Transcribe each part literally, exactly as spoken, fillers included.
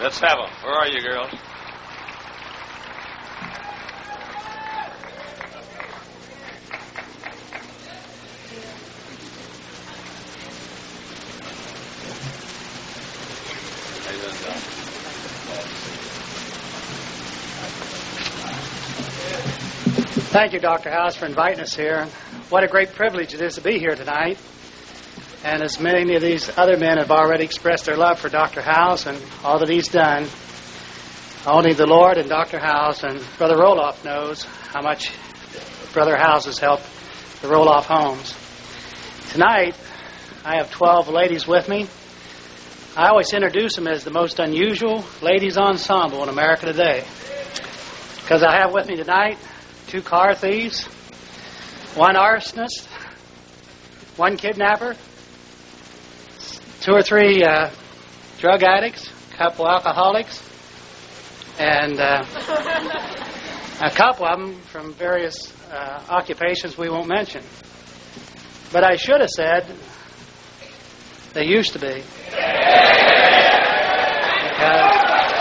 Let's have them. Where are you, girls? Thank you, Doctor House, for inviting us here. What a great privilege it is to be here tonight. And as many of these other men have already expressed their love for Doctor House and all that he's done, only the Lord and Doctor House and Brother Roloff knows how much Brother House has helped the Roloff homes. Tonight, I have twelve ladies with me. I always introduce them as the most unusual ladies ensemble in America today. Because I have with me tonight two car thieves, one arsonist, one kidnapper, two or three uh, drug addicts, a couple alcoholics, and uh, a couple of them from various uh, occupations we won't mention. But I should have said they used to be. Because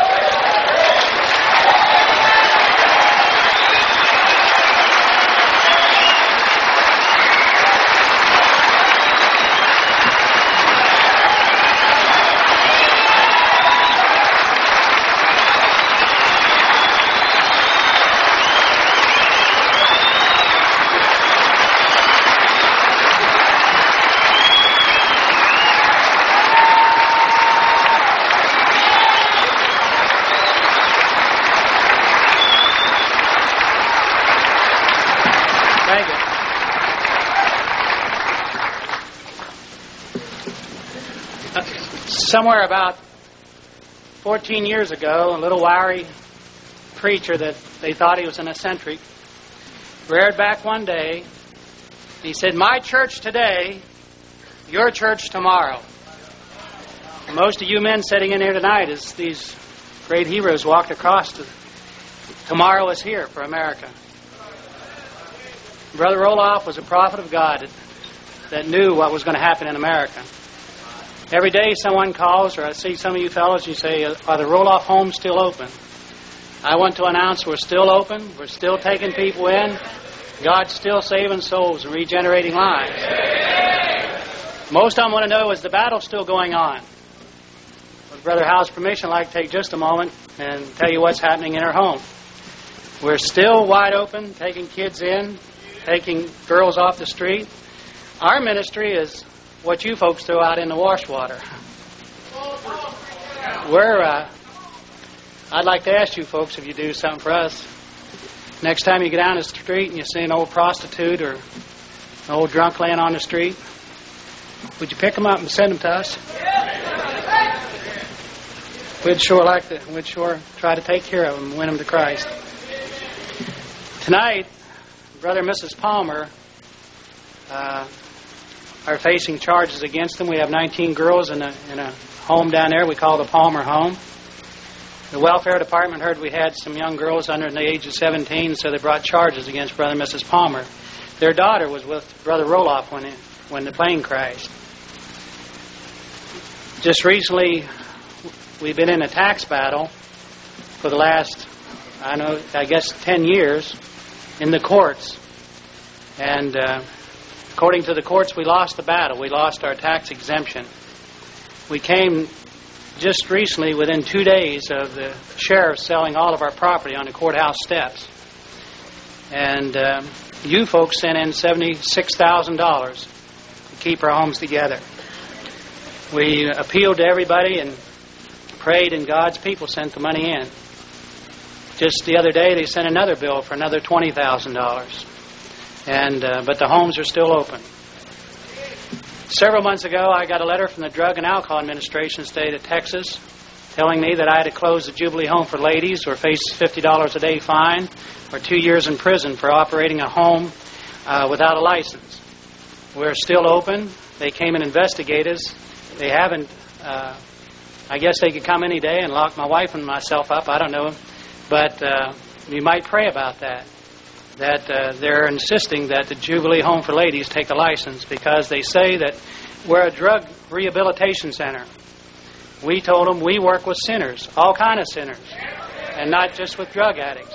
somewhere about fourteen years ago, a little wiry preacher that they thought he was an eccentric reared back one day. He said, "My church today, your church tomorrow." Most of you men sitting in here tonight, as these great heroes walked across, to, tomorrow is here for America. Brother Roloff was a prophet of God that, that knew what was going to happen in America. Every day someone calls, or I see some of you fellows, you say, "Are the Roloff homes still open?" I want to announce we're still open. We're still taking people in. God's still saving souls and regenerating lives. Most of them want to know, is the battle still going on? With Brother Howe's permission, I'd like to take just a moment and tell you what's happening in our home. We're still wide open, taking kids in, taking girls off the street. Our ministry is what you folks throw out in the wash water. We're, uh, I'd like to ask you folks if you do something for us. Next time you get down the street and you see an old prostitute or an old drunk laying on the street, would you pick them up and send them to us? We'd sure like to, we'd sure try to take care of them and win them to Christ. Tonight, Brother and Missus Palmer uh, are facing charges against them. We have nineteen girls in a, in a home down there we call the Palmer home. The welfare department heard we had some young girls under the age of seventeen, so they brought charges against Brother and Missus Palmer. Their daughter was with Brother Roloff when, it, when the plane crashed. Just recently, we've been in a tax battle for the last, I know, I guess ten years in the courts. And uh, according to the courts, we lost the battle. We lost our tax exemption. We came just recently within two days of the sheriff selling all of our property on the courthouse steps. And um, you folks sent in seventy-six thousand dollars to keep our homes together. We appealed to everybody and prayed, and God's people sent the money in. Just the other day, they sent another bill for another twenty thousand dollars. And uh, but the homes are still open. Several months ago, I got a letter from the Drug and Alcohol Administration of the state of Texas telling me that I had to close the Jubilee Home for Ladies or face fifty dollars a day fine or two years in prison for operating a home uh, without a license. We're still open. They came and investigated us. They haven't, uh, I guess they could come any day and lock my wife and myself up. I don't know. But uh, you might pray about that. That uh, they're insisting that the Jubilee Home for Ladies take a license because they say that we're a drug rehabilitation center. We told them we work with sinners, all kind of sinners, and not just with drug addicts.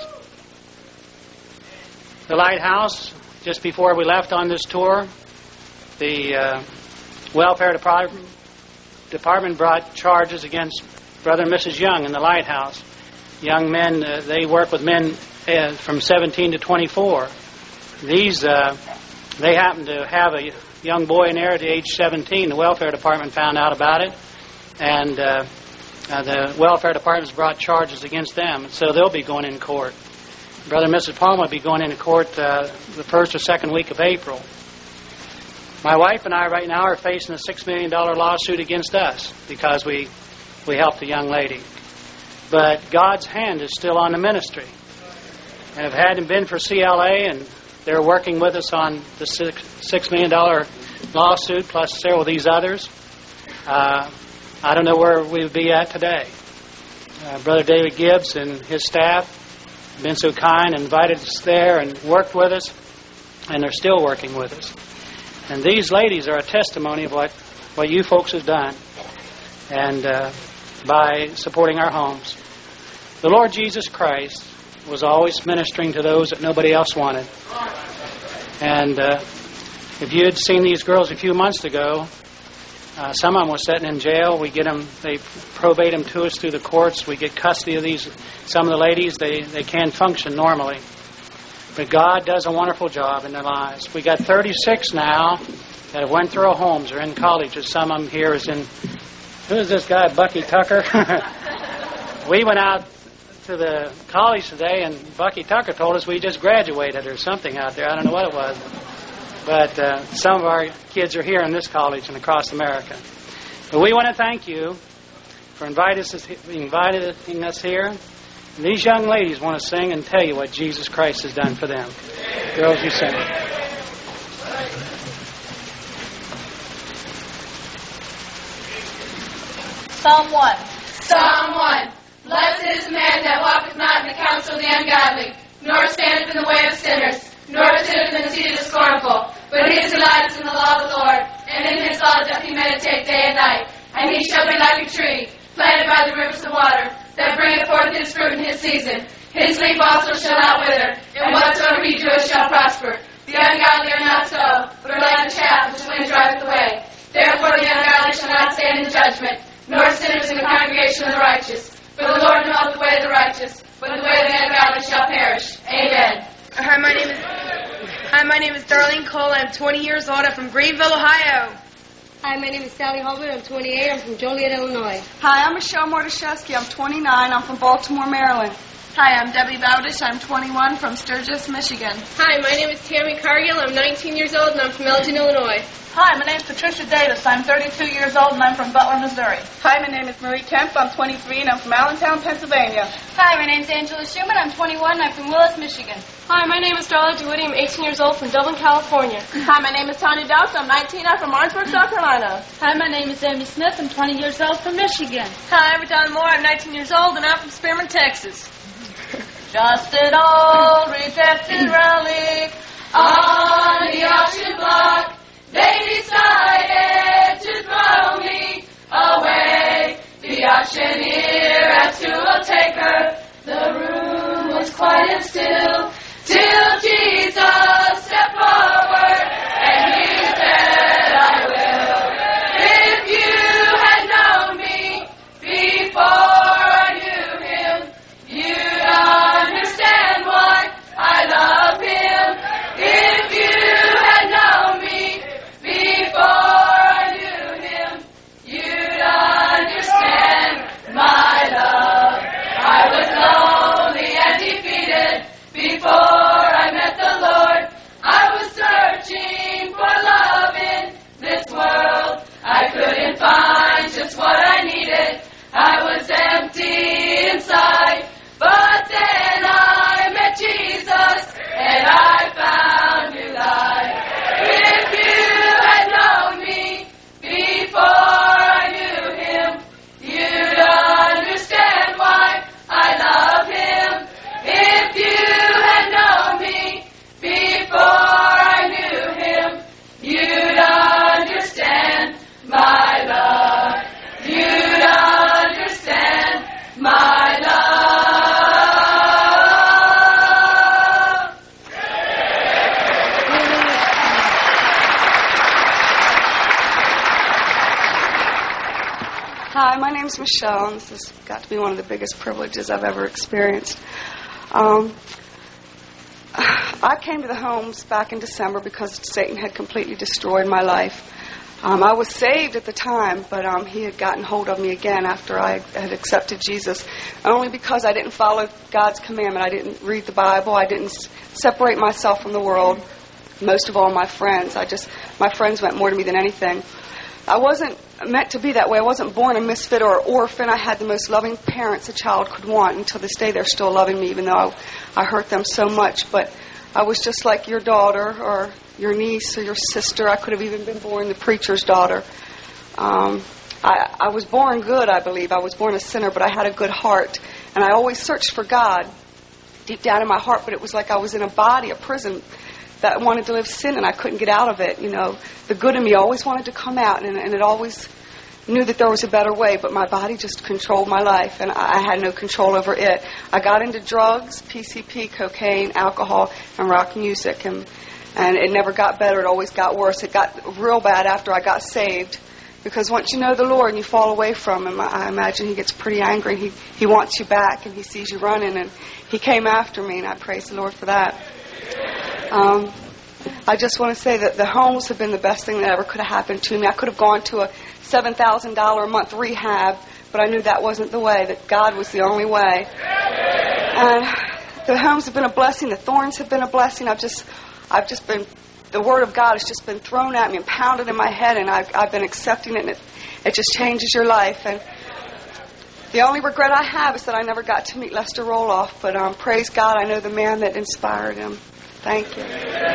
The Lighthouse, just before we left on this tour, the uh, welfare department, department brought charges against Brother and Missus Young in the Lighthouse. Young men, uh, they work with men uh, from seventeen to twenty-four. These, uh, they happened to have a young boy in there at the age seventeen. The welfare department found out about it, and uh, uh, the welfare department's brought charges against them, so they'll be going in court. Brother and Missus Palmer will be going into court uh, the first or second week of April. My wife and I right now are facing a six million dollars lawsuit against us because we, we helped a young lady. But God's hand is still on the ministry. And if it hadn't been for C L A, and they're working with us on the six, six million dollars lawsuit, plus several of these others, uh, I don't know where we would be at today. Uh, Brother David Gibbs and his staff have been so kind and invited us there and worked with us, and they're still working with us. And these ladies are a testimony of what, what you folks have done, and uh, by supporting our homes. The Lord Jesus Christ was always ministering to those that nobody else wanted. And uh, if you had seen these girls a few months ago, uh, some of them were sitting in jail. We get them, they probate them to us through the courts. We get custody of these. Some of the ladies, they, they can't function normally. But God does a wonderful job in their lives. We got thirty-six now that have went through our homes or in colleges. Some of them here is in, who is this guy, Bucky Tucker? We went out to the college today, and Bucky Tucker told us we just graduated or something out there. I don't know what it was. But uh, some of our kids are here in this college and across America. But we want to thank you for inviting us, inviting us here. And these young ladies want to sing and tell you what Jesus Christ has done for them. Girls, you sing. Psalm one. Psalm one. Blessed is the man that walketh not in the counsel of the ungodly, nor standeth in the way of sinners, nor sitteth in the seat of the scornful. But his delight is in the law of the Lord, and in his law doth he meditate day and night. And he shall be like a tree, planted by the rivers of water, that bringeth forth his fruit in his season. His leaf also shall not wither, and whatsoever he doeth shall prosper. The ungodly are not so, but are like the chaff which the wind driveth away. Therefore the ungodly shall not stand in judgment, nor sinners in the congregation of the righteous. For the Lord knoweth the way of the righteous, but the way of the ungodly shall perish. Amen. Hi, my name is Hi, my name is Darlene Cole. I'm twenty years old. I'm from Greenville, Ohio. Hi, my name is Sally Holman. I'm twenty-eight. I'm from Joliet, Illinois. Hi, I'm Michelle Mordashewski. I'm twenty-nine. I'm from Baltimore, Maryland. Hi, I'm Debbie Bowdish. I'm twenty-one, from Sturgis, Michigan. Hi, my name is Tammy Cargill. I'm nineteen years old, and I'm from Elgin, Illinois. Hi, my name is Patricia Davis. I'm thirty-two years old, and I'm from Butler, Missouri. Hi, my name is Marie Kemp. I'm twenty-three, and I'm from Allentown, Pennsylvania. Hi, my name is Angela Schumann. I'm twenty-one, and I'm from Willis, Michigan. Hi, my name is Darla DeWitty. I'm eighteen years old, from Dublin, California. Hi, my name is Tanya Dowse. I'm nineteen. I'm from Orangeburg, South Carolina. Hi, my name is Amy Smith. I'm twenty years old, from Michigan. Hi, I'm Don Moore. I'm nineteen years old, and I'm from Spearman, Texas. Just an old rejected relic on the auction block. They decided to throw me away. The auctioneer asked who will take her. The room was quiet and still till Jesus stepped forward and he said, I will. If you had known me before I knew him, you'd understand why I love him. If you had known me before I knew him, you'd understand my love. I was lonely and defeated my love. Hi, my name's Michelle, and this has got to be one of the biggest privileges I've ever experienced. Um, I came to the Homes back in December because Satan had completely destroyed my life. Um, I was saved at the time, but um, he had gotten hold of me again after I had accepted Jesus, only because I didn't follow God's commandment. I didn't read the Bible. I didn't s- separate myself from the world. Most of all, my friends. I just my friends meant more to me than anything. I wasn't meant to be that way. I wasn't born a misfit or an orphan. I had the most loving parents a child could want. Until this day, they're still loving me, even though I, I hurt them so much. But I was just like your daughter or your niece or your sister. I could have even been born the preacher's daughter. Um, I, I was born good, I believe. I was born a sinner, but I had a good heart. And I always searched for God deep down in my heart, but it was like I was in a body, a prison, that wanted to live sin, and I couldn't get out of it. You know, the good in me always wanted to come out, and, and it always knew that there was a better way, but my body just controlled my life, and I, I had no control over it. I got into drugs, P C P, cocaine, alcohol, and rock music, and and it never got better. It always got worse. It got real bad after I got saved, because once you know the Lord and you fall away from Him, I imagine He gets pretty angry. He He wants you back, and He sees you running, and He came after me, and I praise the Lord for that. Um, I just want to say that the Homes have been the best thing that ever could have happened to me. I could have gone to a seven thousand dollars a month rehab, but I knew that wasn't the way, that God was the only way. And the Homes have been a blessing. The Thorns have been a blessing. I've just, I've just been, the Word of God has just been thrown at me and pounded in my head, and I've, I've been accepting it, and it, it just changes your life. And the only regret I have is that I never got to meet Lester Roloff, but um, praise God, I know the man that inspired him. Thank you.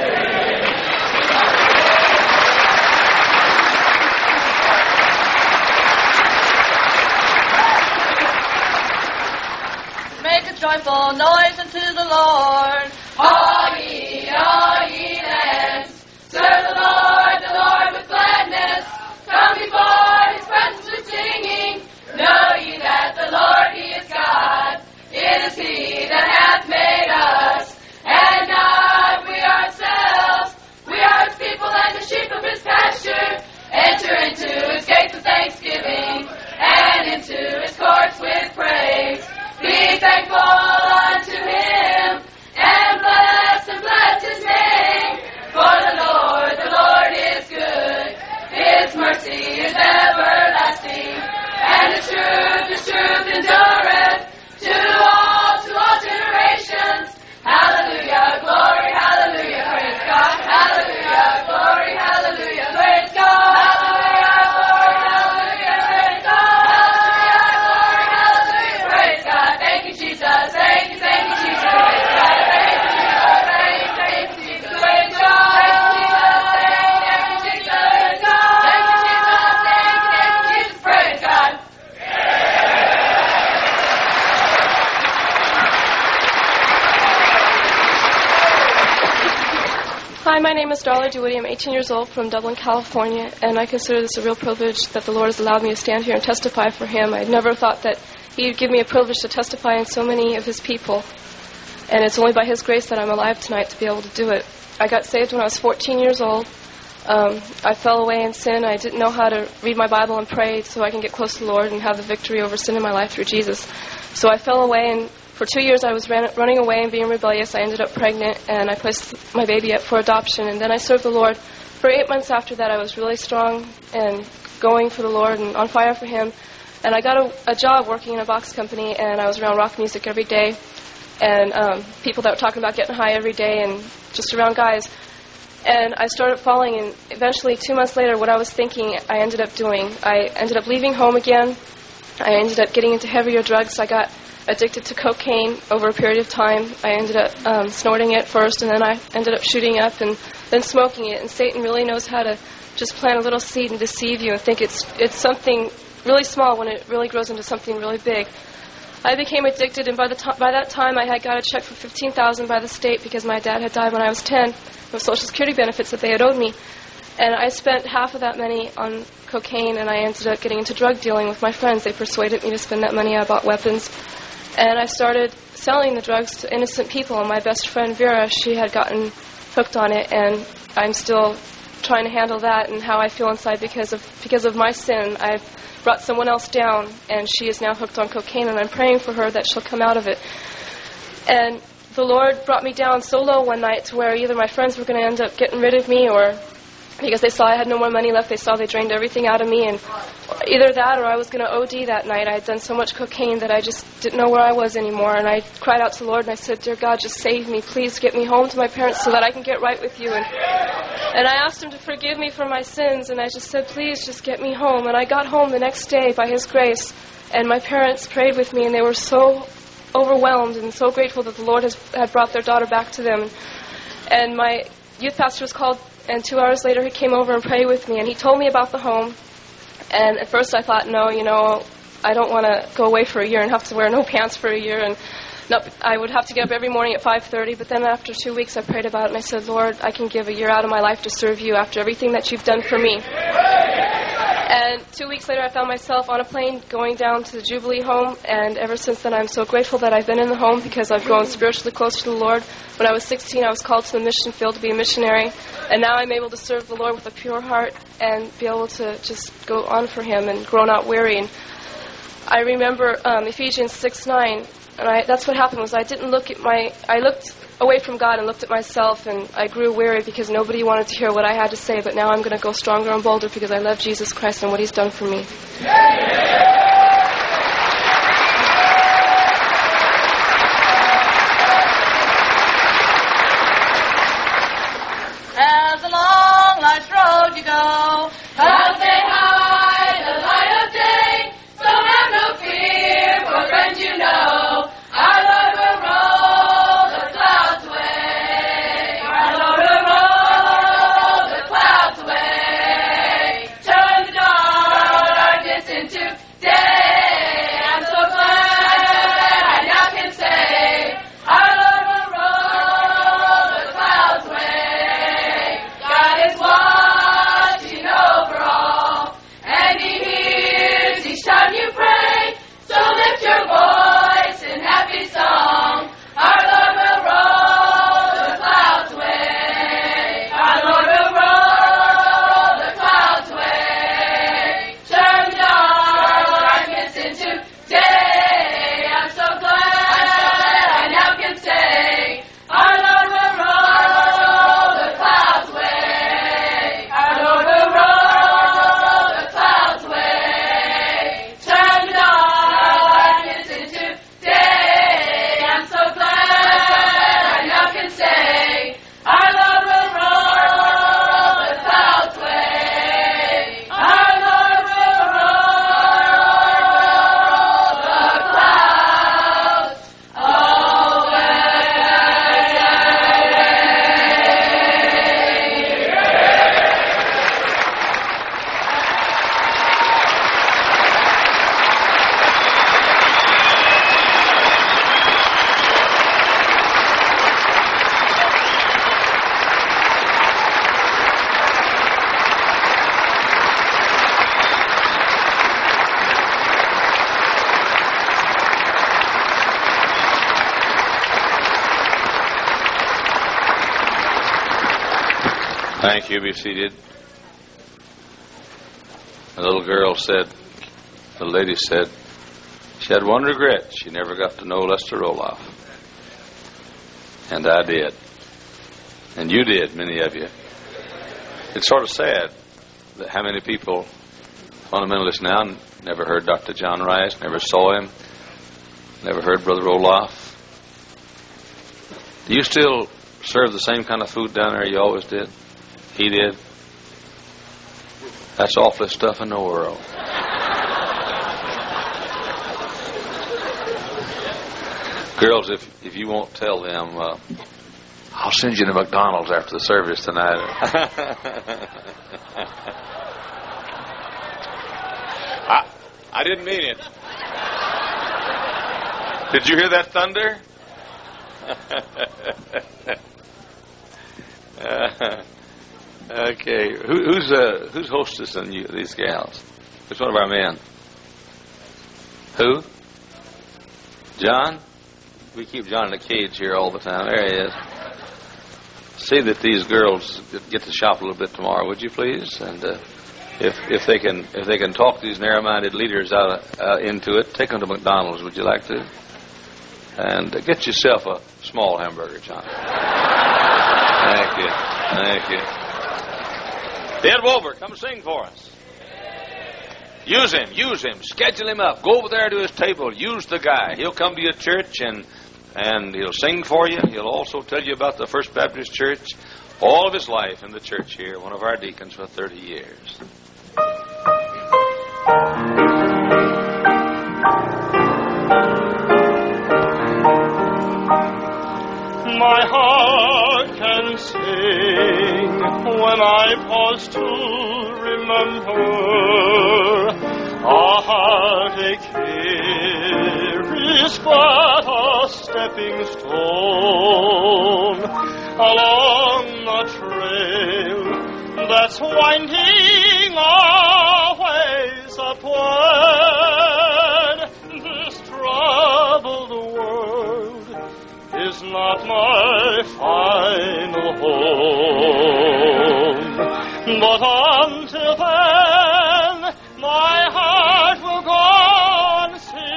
Make a joyful noise unto the Lord. All ye, all ye lands, serve the Lord, the Lord with gladness. Come before His presence with singing. Know ye that the Lord, He is God. It is He that hath made us, and not we ourselves. We are His people and the sheep of His pasture. Enter into His gates with thanksgiving, and into His courts with praise. Be thankful unto Him, and bless and bless His name. For the Lord, the Lord is good. His mercy is everlasting, and His truth, His truth endureth to all, to all generations. Hallelujah, glory, hallelujah, praise God. Hallelujah, glory, hallelujah, praise God. Hallelujah, glory, hallelujah, praise God. Hallelujah, glory, hallelujah, praise God. Thank you, Jesus. Thank you, thank you, Jesus. Praise God. Thank you, Jesus. Thank you, thank you, Jesus. Praise God. Thank you, Jesus. Thank you, Jesus. Praise God. Thank you, Jesus. Thank you, thank you, Jesus. Praise God. Hi, my name is Darla Dewey. I'm eighteen years old from Dublin, California, and I consider this a real privilege that the Lord has allowed me to stand here and testify for Him. I never thought that He would give me a privilege to testify in so many of His people, and it's only by His grace that I'm alive tonight to be able to do it. I got saved when I was fourteen years old. Um, I fell away in sin. I didn't know how to read my Bible and pray so I can get close to the Lord and have the victory over sin in my life through Jesus. So I fell away, and for two years I was ran, running away and being rebellious. I ended up pregnant, and I placed my baby up for adoption, and then I served the Lord. For eight months after that, I was really strong and going for the Lord and on fire for Him. And I got a, a job working in a box company, and I was around rock music every day, and um, people that were talking about getting high every day, and just around guys. And I started falling, and eventually, two months later, what I was thinking, I ended up doing. I ended up leaving home again. I ended up getting into heavier drugs. I got addicted to cocaine over a period of time. I ended up um, snorting it first, and then I ended up shooting up and then smoking it. And Satan really knows how to just plant a little seed and deceive you and think it's it's something really small when it really grows into something really big. I became addicted, and by the to- by that time, I had got a check for fifteen thousand dollars by the state because my dad had died when I was ten of Social Security benefits that they had owed me. And I spent half of that money on cocaine, and I ended up getting into drug dealing with my friends. They persuaded me to spend that money. I bought weapons. And I started selling the drugs to innocent people. And my best friend, Vera, she had gotten hooked on it, and I'm still trying to handle that and how I feel inside because of because of my sin. I've brought someone else down, and she is now hooked on cocaine, and I'm praying for her that she'll come out of it. And the Lord brought me down so low one night to where either my friends were going to end up getting rid of me, or because they saw I had no more money left, they saw they drained everything out of me, and either that or I was going to O D that night. I had done so much cocaine that I just didn't know where I was anymore, and I cried out to the Lord, and I said, "Dear God, just save me. Please get me home to my parents so that I can get right with you." And, and I asked Him to forgive me for my sins, and I just said, "Please just get me home." And I got home the next day by His grace, and my parents prayed with me, and they were so overwhelmed and so grateful that the Lord has had brought their daughter back to them. And my youth pastor was called, and two hours later he came over and prayed with me, and he told me about the home. And at first I thought, no, you know, I don't want to go away for a year and have to wear no pants for a year, and not, I would have to get up every morning at five thirty. But then after two weeks I prayed about it, and I said, Lord, I can give a year out of my life to serve you after everything that you've done for me. And two weeks later I found myself on a plane going down to the Jubilee home, and ever since then I'm so grateful that I've been in the home because I've grown spiritually close to the Lord. When I was sixteen, I was called to the mission field to be a missionary, and now I'm able to serve the Lord with a pure heart and be able to just go on for Him and grow not weary. And I remember um, Ephesians six nine, and I, that's what happened was I didn't look at my, I looked away from God and looked at myself, and I grew weary because nobody wanted to hear what I had to say, but now I'm going to go stronger and bolder because I love Jesus Christ and what He's done for me. As a long life's road you go, clouds may hide the light of day, so have no fear, for friends you know, our Lord will roll the clouds away. Our Lord will roll the clouds away. Turn the darkness into day. I'm so glad I now can say, our Lord will roll the clouds away. God is watching over all, and He hears each time you pray. So lift your voice in happy song. Our Lord will roll the clouds away. Our Lord will roll the clouds away. Turn the darkness into day. I'm so glad I now can say, our Lord will roll the clouds away. Our Lord will roll the clouds away. Turn the darkness into day. I'm so glad I now can say, our Lord will roll the clouds away. Our Lord will roll the clouds Thank you. Be seated. A little girl said, the lady said, she had one regret. She never got to know Lester Roloff. And I did. And you did, many of you. It's sort of sad that how many people, fundamentalists now, never heard Doctor John Rice, never saw him, never heard Brother Roloff. Do you still serve the same kind of food down there you always did? He did. That's awfulest stuff in the world. Girls, if if you won't tell them, uh, I'll send you to McDonald's after the service tonight. I I didn't mean it. Did you hear that thunder? uh, Okay. Who, who's uh, who's hostess on you, these gals? Which one of our men? Who? John? We keep John in a cage here all the time. There he is. See that these girls get to shop a little bit tomorrow, would you please? And uh, if if they can if they can talk these narrow-minded leaders out of, uh, into it, take them to McDonald's. Would you like to? And uh, get yourself a small hamburger, John. Thank you. Thank you. Ed Wilbur, come sing for us. Use him. Use him. Schedule him up. Go over there to his table. Use the guy. He'll come to your church and. And he'll sing for you. He'll also tell you about the First Baptist Church, all of his life in the church here, one of our deacons for thirty years. My heart can sing when I pause to remember a heartache carries but a stepping stone along the trail that's winding always upward. This troubled world is not my final home, but until then my heart will go on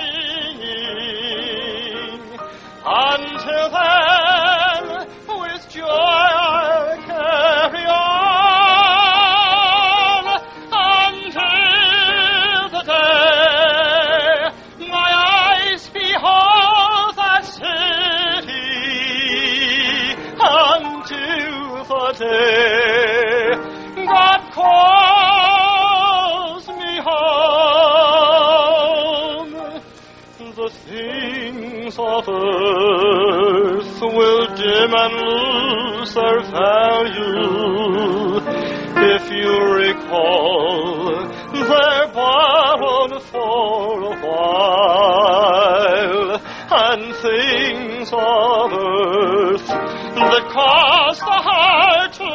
singing. Until then, with joy I'll carry on, until the day my eyes behold that city, until the day God calls me home. The things of earth will dim and lose their value if you recall they're borrowed for a while, and things of earth that cause the heart to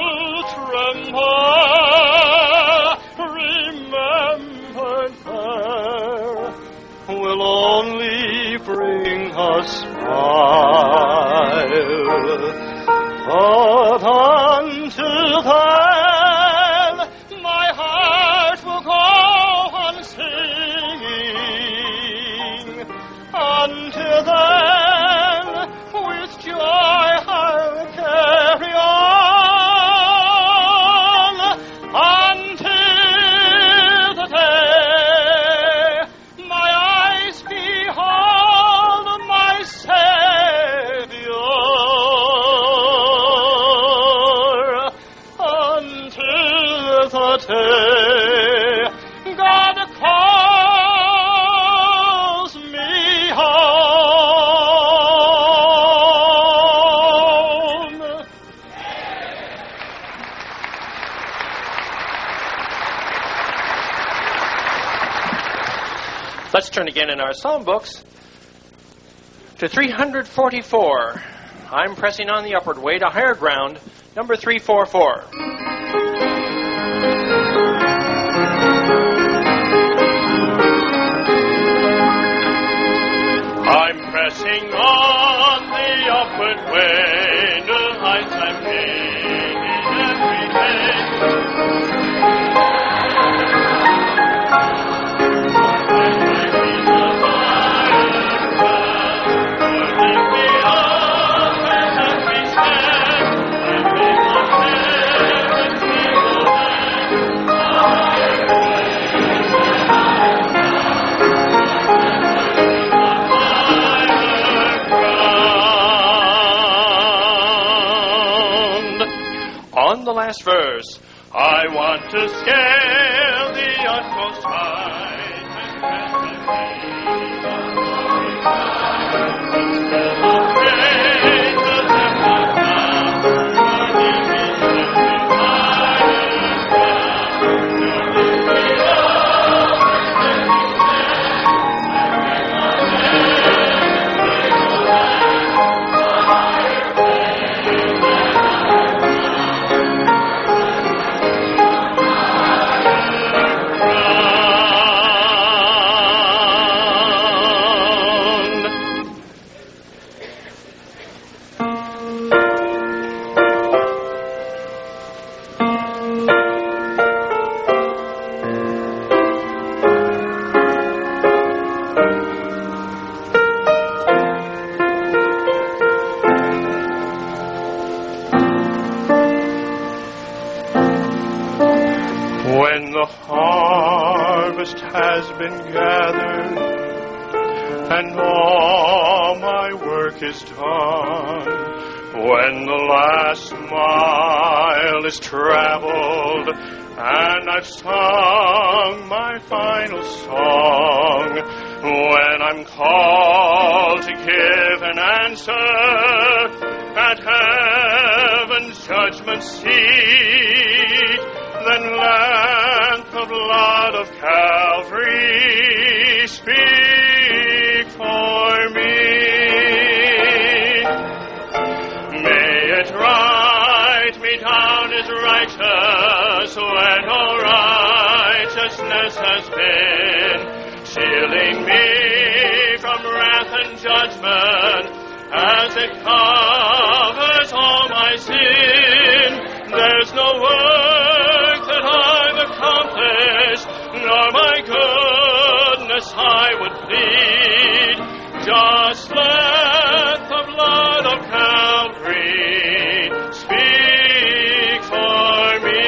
tremble, remembered there, will only bring a smile. But until then, my heart will go on singing. Until then, with joy I'll carry on, until the day my eyes behold my Savior, until the day God calls me home. Let's turn again in our psalm books to three hundred forty-four. I'm pressing on the upward way to higher ground, number three forty-four. I'm pressing on the upward way to heights I'm gaining every day. On the last verse, I want to scale the utmost height and press the peak of glory high. Instead of faith, the depth of love, running me to higher ground. There is the harvest has been gathered, and all my work is done. When the last mile is traveled, and I've sung my final song, when I'm called to give an answer at heaven's judgment seat, then let the blood of Calvary speak for me. May it write me down as righteous when all righteousness has been, shielding me from wrath and judgment as it covers all my sin. There's no work that I've accomplished, nor my goodness I would plead. Just let the blood of Calvary speak for me.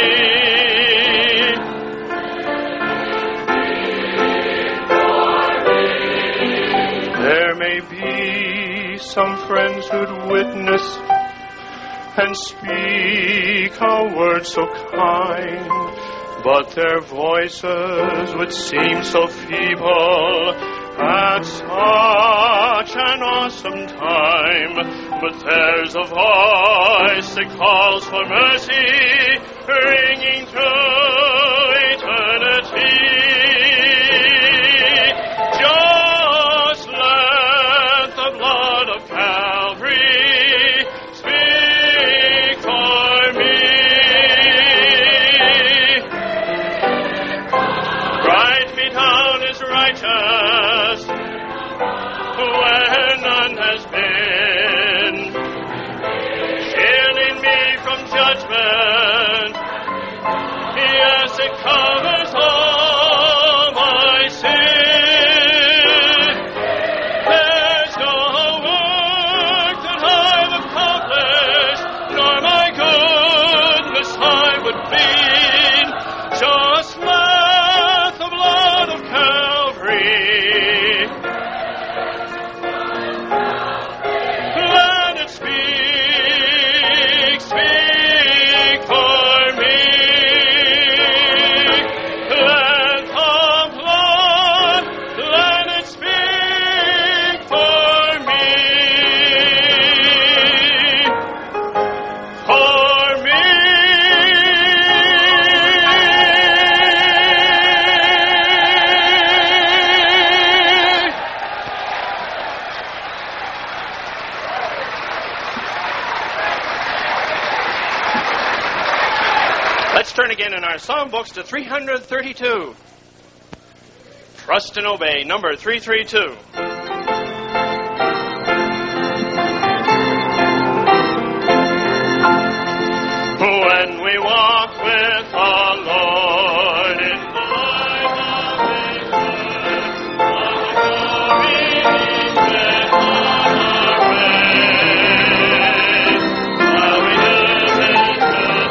There may be some friends who'd witness and speak a word so kind, but their voices would seem so feeble at such an awesome time. But there's a voice that calls for mercy, ringing through eternity. Just let the blood of Calvary speak for me. Write me down as righteous where none has been, shielding me from judgment. Yes, it covers all my sin. There's no work that I've accomplished, nor my goodness I would plead. Just let the blood of Calvary, let it speak, speak for me. Let the blood, let it speak for me. For me. Let's turn again in our song books to three hundred thirty-two. Trust and Obey, number three thirty-two. When we walk with the Lord in the light of His word, all the glory is on our way. While we do His good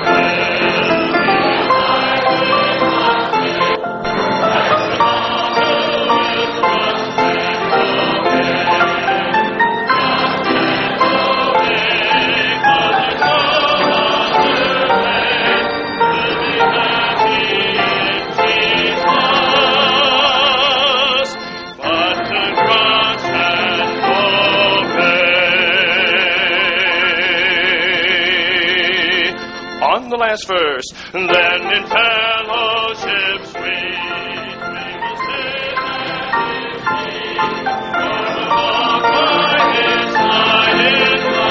On the last verse, then in fellowship sweet we will sit at His feet, for the walk by His side is the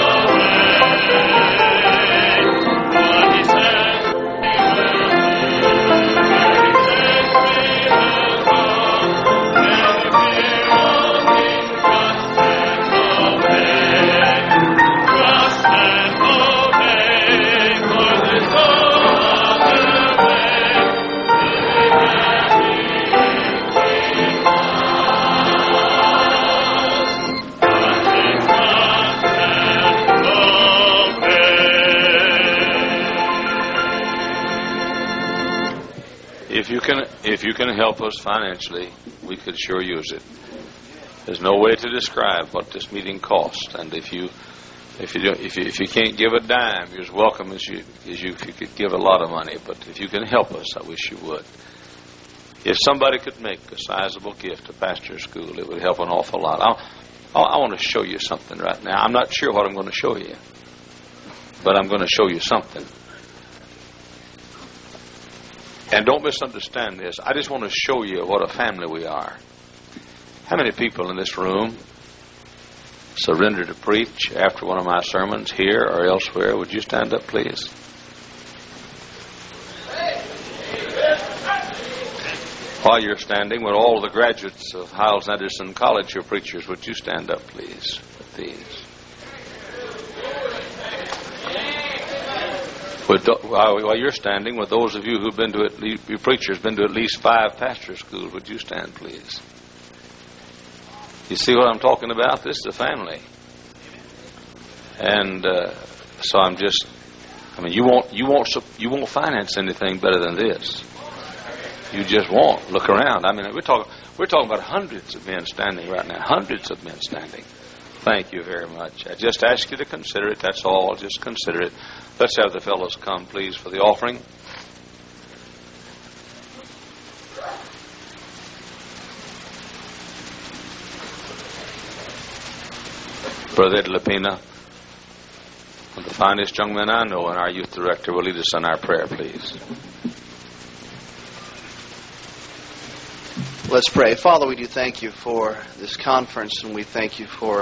way. What He says we will do, where He says we will go. Never fear, all things trust and obey. Trust and obey, for there's no other way to be happy. can, if you can help us financially, we could sure use it. There's no way to describe what this meeting cost, and if you, if you, do, if you, if you can't give a dime, you're as welcome as you, as you, if you could give a lot of money. But if you can help us, I wish you would. If somebody could make a sizable gift to Pastor's School, it would help an awful lot. I'll, I'll, I want to show you something right now. I'm not sure what I'm going to show you, but I'm going to show you something. And don't misunderstand this. I just want to show you what a family we are. How many people in this room surrender to preach after one of my sermons here or elsewhere? Would you stand up, please? While you're standing, would all the graduates of Hyles-Anderson College who are preachers, would you stand up, please, with these? With, while you're standing, with those of you who've been to at least, you preachers, been to at least five pastor schools, would you stand, please? You see what I'm talking about? This is a family. And uh, so I'm just, I mean, you won't, you won't, you won't finance anything better than this. You just won't. Look around. I mean, we're talking, we're talking about hundreds of men standing right now. Hundreds of men standing. Thank you very much. I just ask you to consider it. That's all. Just consider it. Let's have the fellows come, please, for the offering. Brother Ed Lapina, one of the finest young men I know, and our youth director will lead us in our prayer, please. Let's pray. Father, we do thank you for this conference, and we thank you for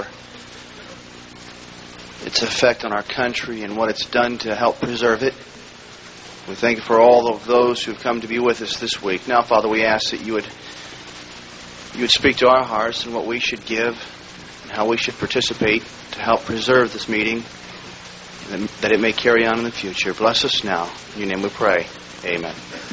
its effect on our country and what it's done to help preserve it. We thank you for all of those who have come to be with us this week. Now, Father, we ask that you would you would speak to our hearts and what we should give and how we should participate to help preserve this meeting, and that it may carry on in the future. Bless us now. In your name we pray. Amen.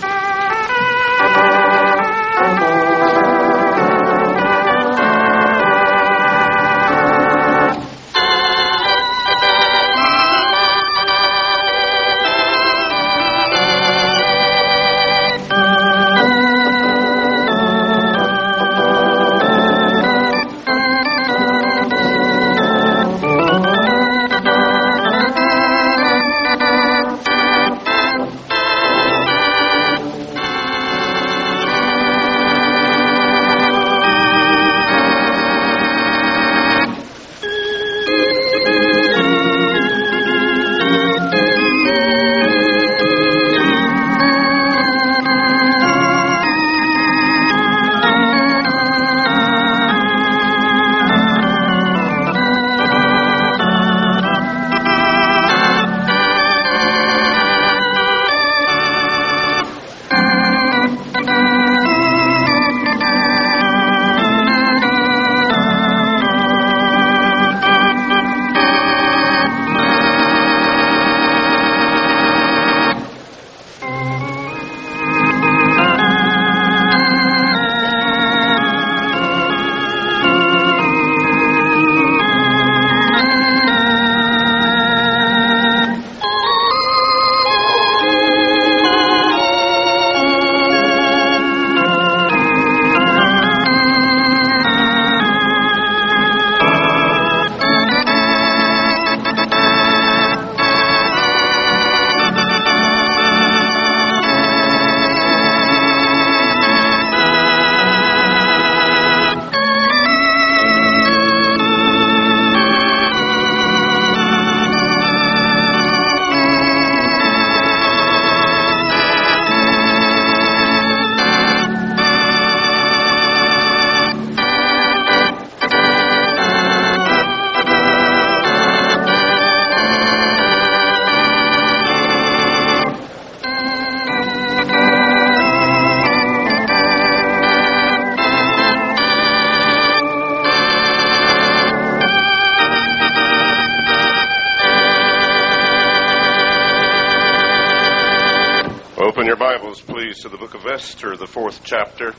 Open your Bibles, please, to the book of Esther, the fourth chapter.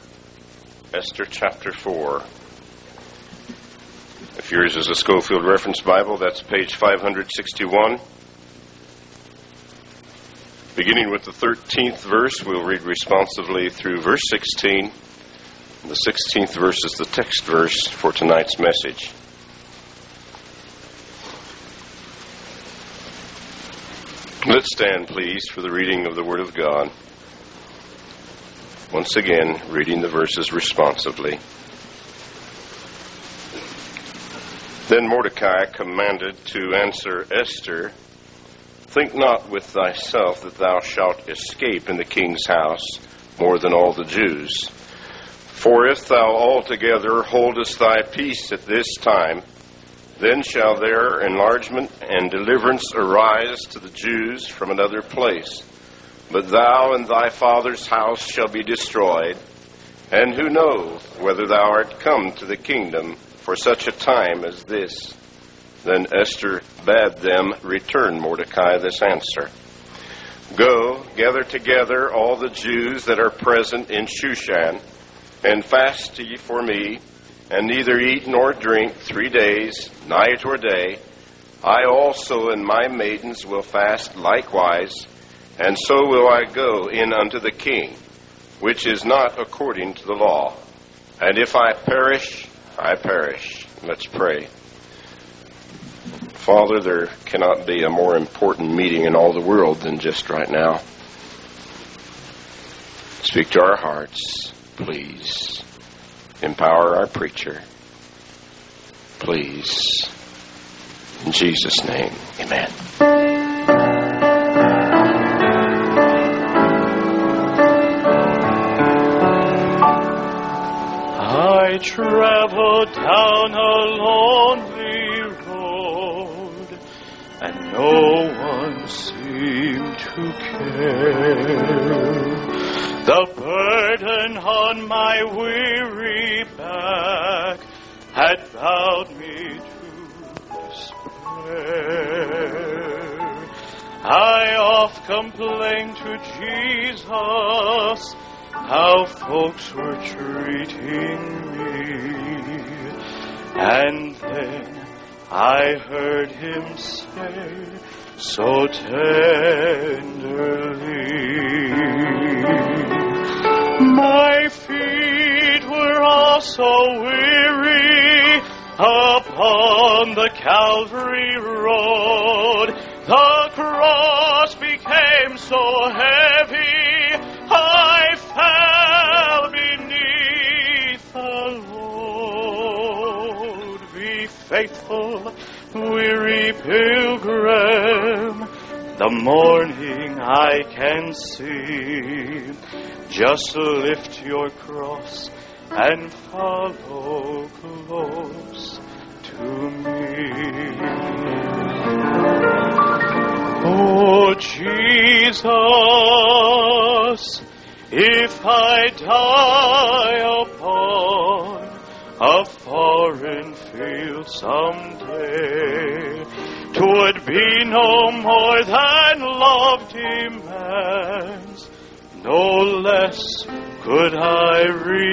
Esther chapter four. If yours is a Schofield Reference Bible, that's page five sixty-one. Beginning with the thirteenth verse, we'll read responsively through verse sixteen. The sixteenth verse is the text verse for tonight's message. Let's stand, please, for the reading of the Word of God. Once again, reading the verses responsively. Then Mordecai commanded to answer Esther, "Think not with thyself that thou shalt escape in the king's house more than all the Jews. For if thou altogether holdest thy peace at this time, then shall their enlargement and deliverance arise to the Jews from another place. But thou and thy father's house shall be destroyed. And who knows whether thou art come to the kingdom for such a time as this?" Then Esther bade them return Mordecai this answer: "Go, gather together all the Jews that are present in Shushan, and fast ye for me, and neither eat nor drink three days, night or day. I also and my maidens will fast likewise, and so will I go in unto the king, which is not according to the law. And if I perish, I perish." Let's pray. Father, there cannot be a more important meeting in all the world than just right now. Speak to our hearts, please. Empower our preacher, please. In Jesus' name, amen. I traveled down a lonely road, and no one seemed to care. The burden on my weary back had bowed me to despair. I oft complained to Jesus how folks were treating me, and then I heard him say so tenderly, "My feet were also weary upon the Calvary road. The cross became so heavy, I fell beneath the load. Be faithful, weary pilgrim, the morning I can see. Just lift your cross and follow close to me. Oh, Jesus, if I die upon a foreign field someday, 'twould be no more than love demands, no less could I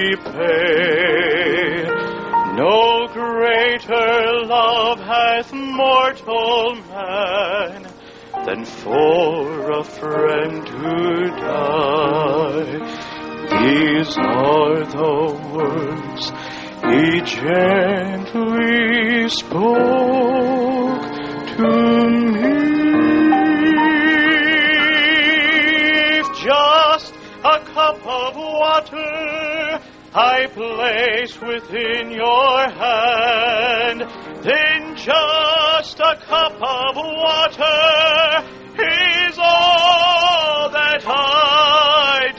repay. No greater love hath mortal man than for a friend to die. These are the words he gently spoke to me. If just a cup of water I place within your hand, then just a cup of water is all that I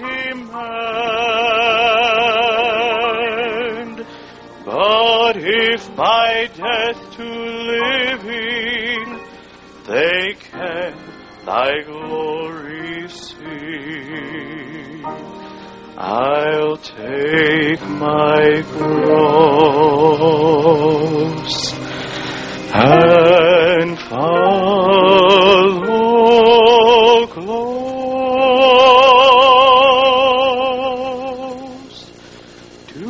demand. But if by death to living they can thy glory see, I'll take my cross and follow close to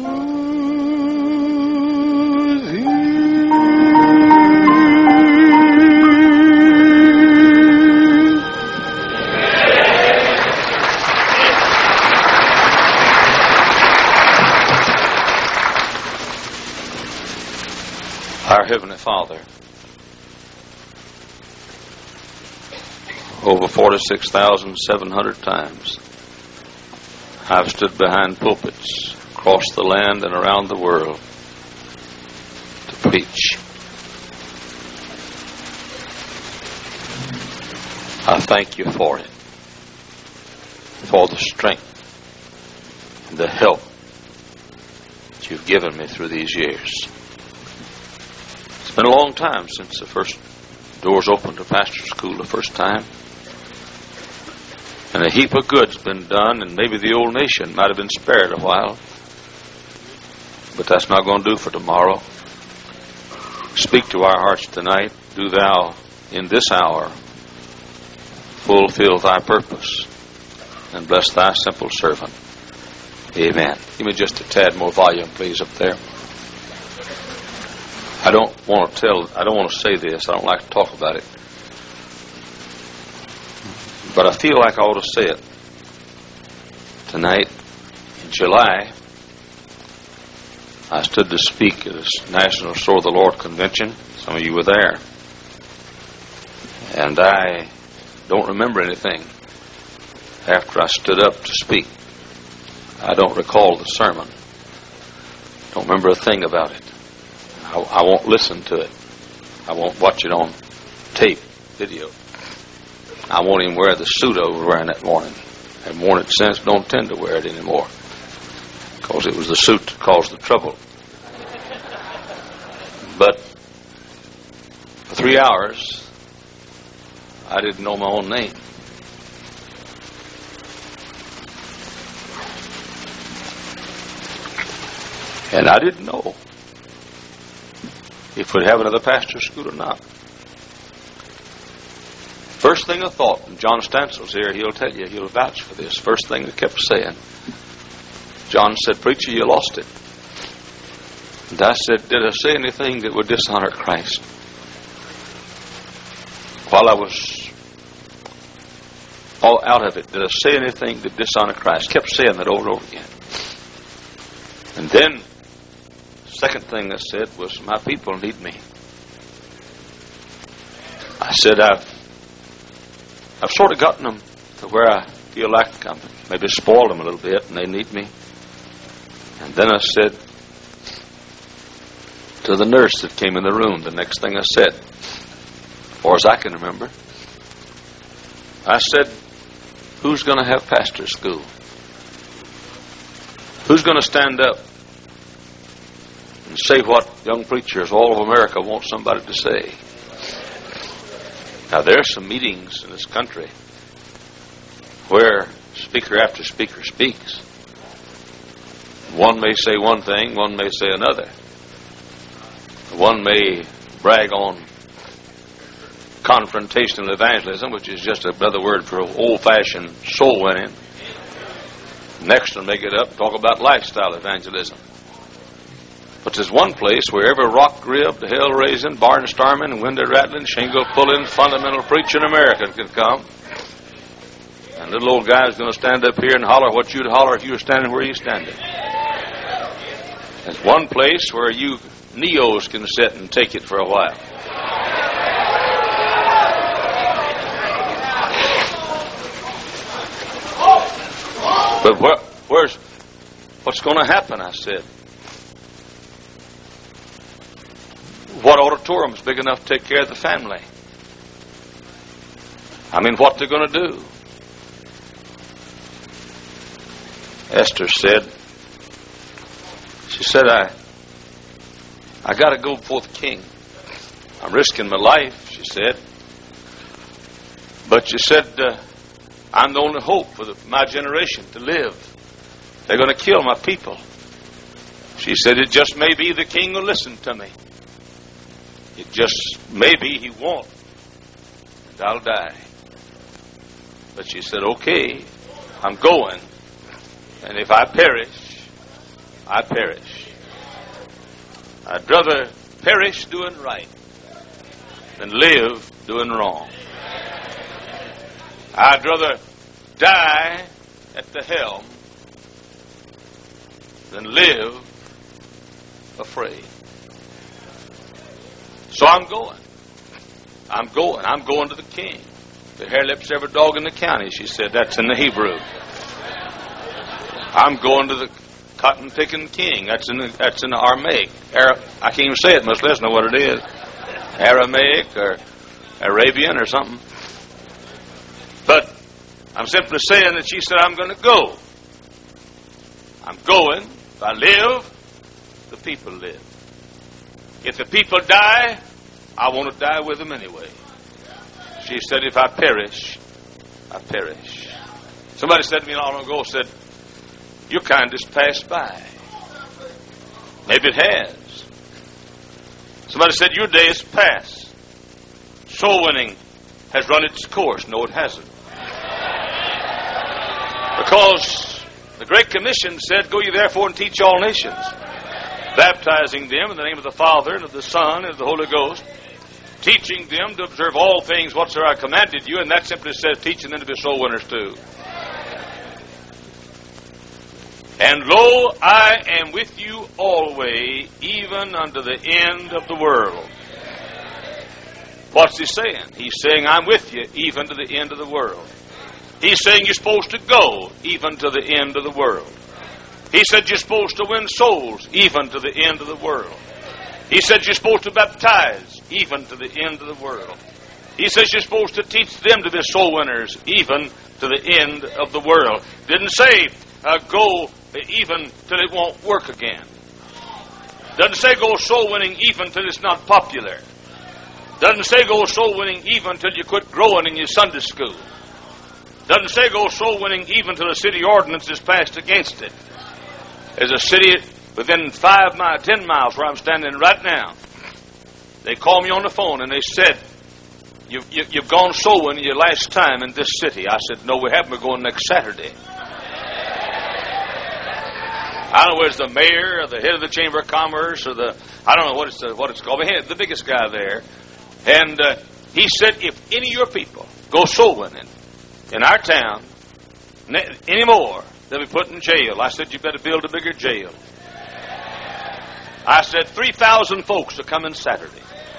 thee. Our Heavenly Father, over forty-six thousand seven hundred times I've stood behind pulpits across the land and around the world to preach. I thank you for it, for the strength and the help that you've given me through these years. It's been a long time since the first doors opened to pastor school the first time. And a heap of good's been done, and maybe the old nation might have been spared a while. But that's not going to do for tomorrow. Speak to our hearts tonight. Do thou in this hour fulfill thy purpose, and bless thy simple servant. Amen. Give me just a tad more volume, please, up there. I don't want to tell, I don't want to say this. I don't like to talk about it. But I feel like I ought to say it. Tonight, in July, I stood to speak at this National Restore the Lord Convention. Some of you were there. And I don't remember anything after I stood up to speak. I don't recall the sermon. Don't remember a thing about it. I, I won't listen to it. I won't watch it on tape, video. I won't even wear the suit I was wearing that morning. I haven't worn it since, don't tend to wear it anymore. Because it was the suit that caused the trouble. But for three hours, I didn't know my own name. And I didn't know if we'd have another pastor school or not. First thing I thought, and John Stansel's here, he'll tell you, he'll vouch for this. First thing I kept saying, John said, "Preacher, you lost it." And I said, "Did I say anything that would dishonor Christ?" While I was all out of it, did I say anything that dishonored Christ? Kept saying that over and over again. And then, the second thing I said was, my people need me. I said, I've I've sort of gotten them to where I feel like I'm maybe spoiled them a little bit and they need me. And then I said to the nurse that came in the room, the next thing I said, or as I can remember, I said, who's going to have pastor school? Who's going to stand up and say what young preachers all of America want somebody to say? Now, there are some meetings in this country where speaker after speaker speaks. One may say one thing, one may say another. One may brag on confrontational evangelism, which is just another word for old-fashioned soul winning. Next one may get up and talk about lifestyle evangelism. But there's one place where every rock-ribbed, hell-raising, barnstorming, window-rattling, shingle-pulling, fundamental preaching American can come. And little old guy's going to stand up here and holler what you'd holler if you were standing where he's standing. There's one place where you neos can sit and take it for a while. But where, where's what's going to happen, I said. What auditorium is big enough to take care of the family? I mean, what they're going to do? Esther said, she said, I I got to go before the king. I'm risking my life, she said. But she said, uh, I'm the only hope for the, my generation to live. They're going to kill my people. She said, it just may be the king will listen to me. It just maybe he won't. And I'll die. But she said, okay, I'm going. And if I perish, I perish. I'd rather perish doing right than live doing wrong. I'd rather die at the helm than live afraid. So I'm going. I'm going. I'm going to the king. The hair lips every dog in the county, she said. That's in the Hebrew. I'm going to the cotton-picking king. That's in the, that's in the Aramaic. Ara, I can't even say it, much less know what it is. Aramaic or Arabian or something. But I'm simply saying that she said, I'm going to go. I'm going. If I live, the people live. If the people die, I want to die with them anyway. She said, if I perish, I perish. Somebody said to me long ago, said, your kind just passed by. Maybe it has. Somebody said, your day is past. Soul winning has run its course. No, it hasn't. Because the Great Commission said, go ye therefore and teach all nations, baptizing them in the name of the Father and of the Son and of the Holy Ghost, teaching them to observe all things whatsoever I commanded you, and that simply says teaching them to be soul winners too. And lo, I am with you always, even unto the end of the world. What's he saying? He's saying, I'm with you even to the end of the world. He's saying you're supposed to go even to the end of the world. He said you're supposed to win souls even to the end of the world. He said you're supposed to baptize even to the end of the world. He says you're supposed to teach them to be soul winners even to the end of the world. Didn't say uh, go even till it won't work again. Doesn't say go soul winning even till it's not popular. Doesn't say go soul winning even till you quit growing in your Sunday school. Doesn't say go soul winning even till a city ordinance is passed against it. There's a city within five miles, ten miles where I'm standing right now. They called me on the phone and they said, you, you, you've gone soul winning your last time in this city. I said, no, we haven't. We're going next Saturday. I don't know whether it's the mayor or the head of the Chamber of Commerce or the, I don't know what it's, what it's called, but the biggest guy there. And uh, he said, if any of your people go soul winning in our town anymore, they'll be put in jail. I said, you better build a bigger jail. I said, three thousand folks are coming Saturday.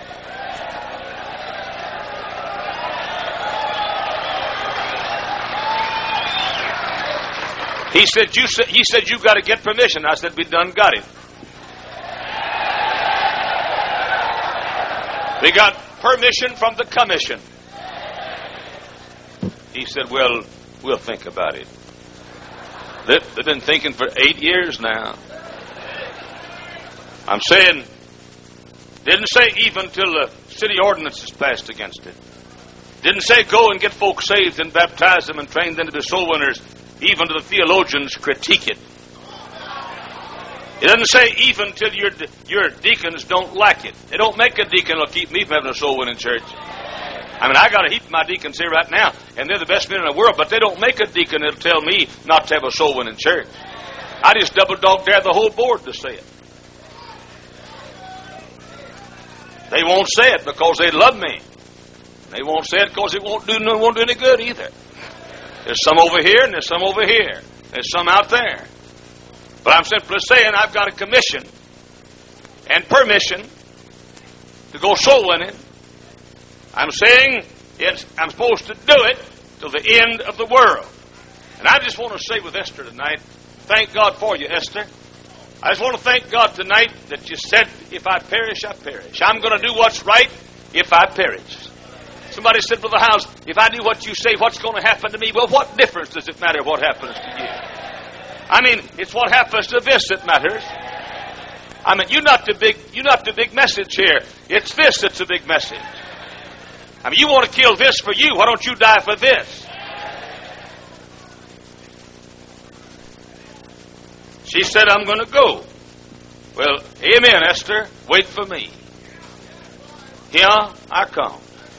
He said, you said, he said, you've got to get permission. I said, we done got it. We got permission from the commission. He said, well, we'll think about it. They've, they've been thinking for eight years now. I'm saying, didn't say even till the city ordinance is passed against it. Didn't say go and get folks saved and baptize them and train them to be soul winners, even to the theologians critique it. It doesn't say even till your your deacons don't like it. They don't make a deacon that'll keep me from having a soul winning church. I mean, I got a heap of my deacons here right now, and they're the best men in the world, but they don't make a deacon that'll tell me not to have a soul winning church. I just double dog dare the whole board to say it. They won't say it because they love me. They won't say it because it won't do, it won't do any good either. There's some over here and there's some over here. There's some out there. But I'm simply saying I've got a commission and permission to go soul winning. I'm saying it's, I'm supposed to do it till the end of the world. And I just want to say with Esther tonight, thank God for you, Esther. I just want to thank God tonight that you said, if I perish, I perish. I'm going to do what's right if I perish. Somebody said, Brother House, if I do what you say, what's going to happen to me? Well, what difference does it matter what happens to you? I mean, it's what happens to this that matters. I mean, you're not the big, you're not the big message here. It's this that's the big message. I mean, you want to kill this for you. Why don't you die for this? She said, I'm going to go. Well, amen, Esther. Wait for me. Here I come.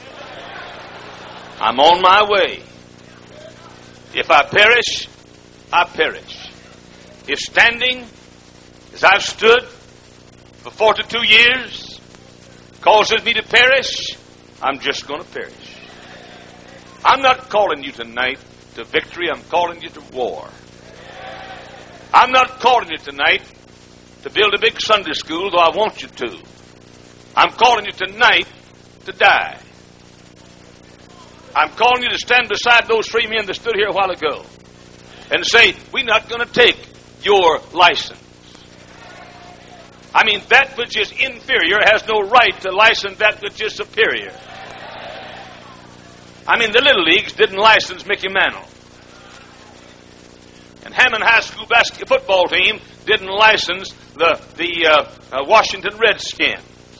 I'm on my way. If I perish, I perish. If standing as I've stood for forty-two years causes me to perish, I'm just going to perish. I'm not calling you tonight to victory. I'm calling you to war. I'm not calling you tonight to build a big Sunday school, though I want you to. I'm calling you tonight to die. I'm calling you to stand beside those three men that stood here a while ago and say, we're not going to take your license. I mean, that which is inferior has no right to license that which is superior. I mean, the Little Leagues didn't license Mickey Mantle. And Hammond High School basketball football team didn't license the, the uh, uh, Washington Redskins.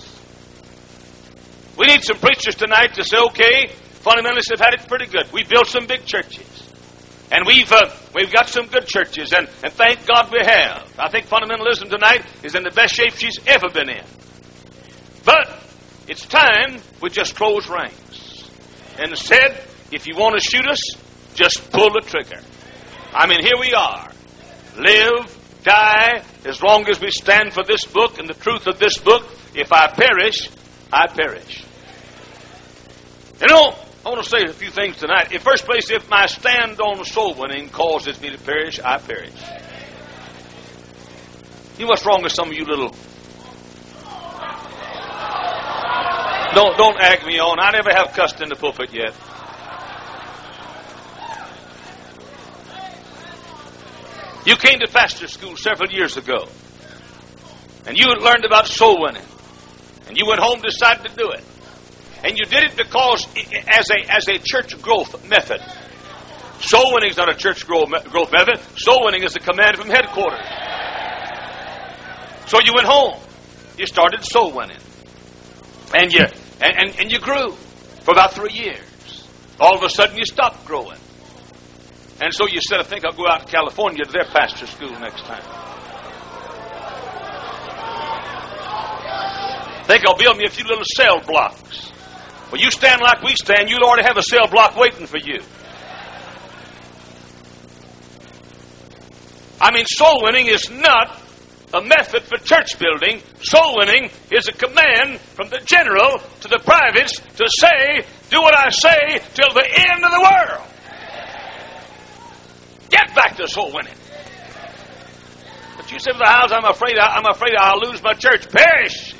We need some preachers tonight to say, okay, fundamentalists have had it pretty good. We built some big churches. And we've uh, we've got some good churches, and, and thank God we have. I think fundamentalism tonight is in the best shape she's ever been in. But it's time we just close ranks. And instead, if you want to shoot us, just pull the trigger. I mean, here we are. Live, die, as long as we stand for this book and the truth of this book. If I perish, I perish. You know, I want to say a few things tonight. In first place, if my stand on soul winning causes me to perish, I perish. You know what's wrong with some of you little... Don't, don't ag me on. I never have cussed in the pulpit yet. You came to pastor school several years ago, and you had learned about soul winning, and you went home and decided to do it. And you did it because, as a as a church growth method. Soul winning is not a church growth growth method. Soul winning is a command from headquarters. So you went home. You started soul winning. And you, and, and, and you grew for about three years. All of a sudden you stopped growing. And so you said, I think I'll go out to California to their pastor school next time. I think I'll build me a few little cell blocks. Well, you stand like we stand, you'll already have a cell block waiting for you. I mean, soul winning is not a method for church building. Soul winning is a command from the general to the privates to say, do what I say till the end of the world. Get back to soul winning. But you say to the house, I'm afraid, I, I'm afraid I'll lose my church. Perish.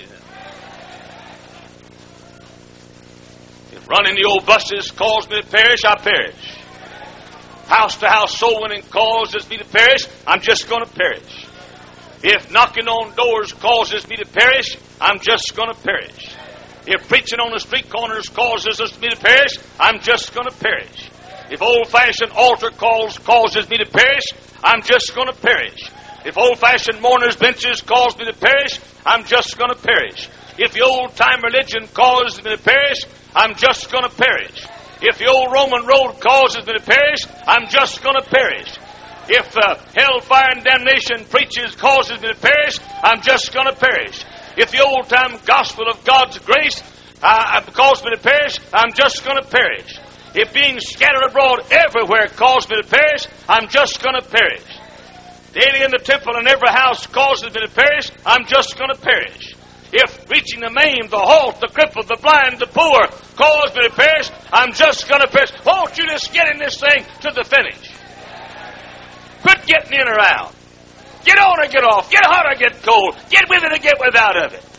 Running the old buses calls me to perish, I perish. House to house soul winning causes me to perish, I'm just going to perish. If knocking on doors causes me to perish, I'm just going to perish. If preaching on the street corners causes us me to perish, I'm just going to perish. If old-fashioned altar calls causes me to perish, I'm just going to perish. If old-fashioned mourners' benches cause me to perish, I'm just going to perish. If the old-time religion causes me to perish, I'm just going to perish. If the old Roman road causes me to perish, I'm just going to perish. If uh, hellfire and damnation preaches causes me to perish, I'm just going to perish. If the old-time gospel of God's grace uh, causes me to perish, I'm just going to perish. If being scattered abroad everywhere causes me to perish, I'm just going to perish. Daily in the temple and every house causes me to perish, I'm just going to perish. If reaching the maimed, the halt, the crippled, the blind, the poor cause me to perish, I'm just going to perish. Won't you just get in this thing to the finish? Quit getting in or out. Get on or get off. Get hot or get cold. Get with it or get without of it.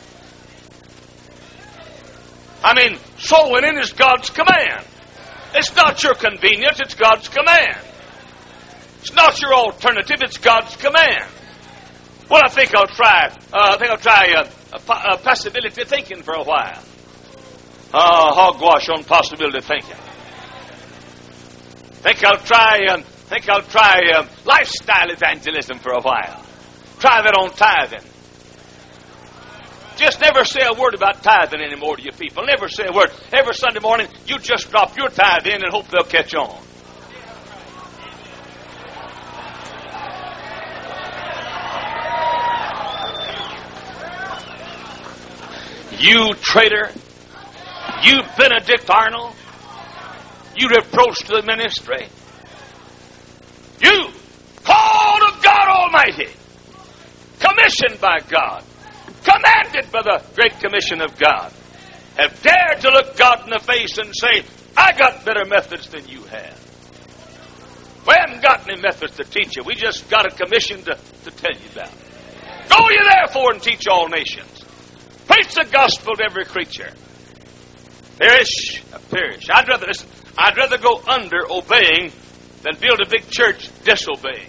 I mean, soul winning is God's command. It's not your convenience, it's God's command. It's not your alternative, it's God's command. Well, I think I'll try, uh, I think I'll try uh, a, a possibility thinking for a while. Uh, hogwash on possibility thinking. Think I'll try, um, think I'll try um, lifestyle evangelism for a while. Try that on tithing. Just never say a word about tithing anymore to you people. Never say a word. Every Sunday morning, you just drop your tithe in and hope they'll catch on. You traitor, you Benedict Arnold, you reproach to the ministry, you called of God Almighty, commissioned by God, commanded by the Great Commission of God, have dared to look God in the face and say, I got better methods than you have. We haven't got any methods to teach you. We just got a commission to, to tell you about. Go ye therefore and teach all nations. Preach the gospel to every creature. Perish, perish. I'd rather, listen, I'd rather go under obeying than build a big church disobeying.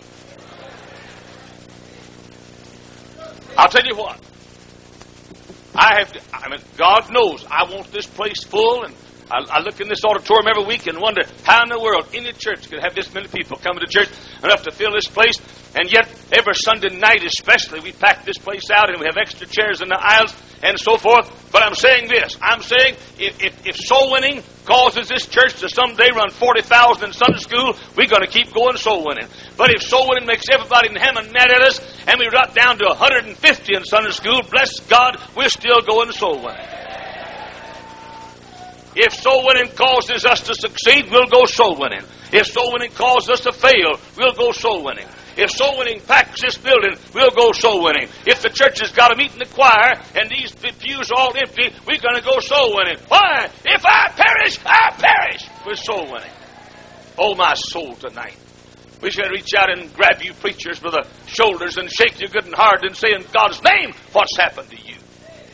I'll tell you what. I have to, I mean, God knows I want this place full, and I, I look in this auditorium every week and wonder how in the world any church could have this many people coming to church enough to fill this place. And yet, every Sunday night especially, we pack this place out and we have extra chairs in the aisles and so forth. But I'm saying this. I'm saying if, if, if soul winning causes this church to someday run forty thousand in Sunday school, we're going to keep going soul winning. But if soul winning makes everybody in heaven mad at us and we drop down to one hundred fifty in Sunday school, bless God, we're still going soul winning. If soul winning causes us to succeed, we'll go soul winning. If soul winning causes us to fail, we'll go soul winning. If soul winning packs this building, we'll go soul winning. If the church has got to meet in the choir and these pews are all empty, we're going to go soul winning. Why? If I perish, I perish with soul winning. Oh, my soul tonight. We should reach out and grab you preachers by the shoulders and shake you good and hard and say in God's name, what's happened to you?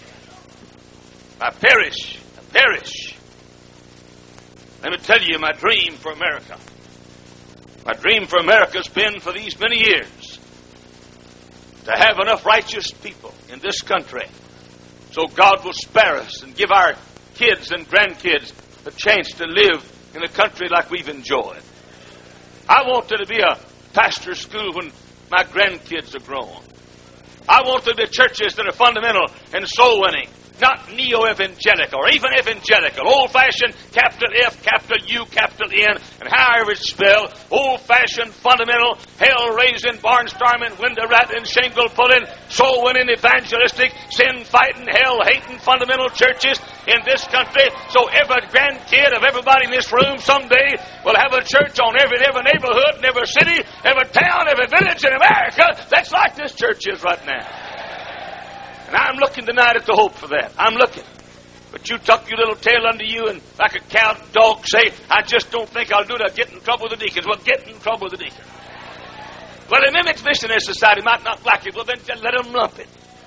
I perish, I perish. Let me tell you my dream for America. My dream for America has been for these many years to have enough righteous people in this country so God will spare us and give our kids and grandkids a chance to live in a country like we've enjoyed. I want there to be a pastor's school when my grandkids are grown. I want there to be churches that are fundamental and soul winning. Not neo-evangelical or even evangelical. Old-fashioned, capital F, capital U, capital N, and however it's spelled. Old-fashioned, fundamental, hell-raising, barnstorming, window-rattling, shingle-pulling, soul-winning, evangelistic, sin-fighting, hell-hating, fundamental churches in this country. So every grandkid of everybody in this room someday will have a church on every, every neighborhood, in every city, every town, every village in America that's like this church is right now. And I'm looking tonight at the hope for that. I'm looking. But you tuck your little tail under you and like a cow dog say, I just don't think I'll do it. I'll get in trouble with the deacons. Well, get in trouble with the deacons. Well, the Mimics Missionary Society might not like it. Well, then just let them lump it.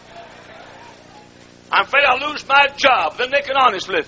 I'm afraid I'll lose my job. Then make an honest living.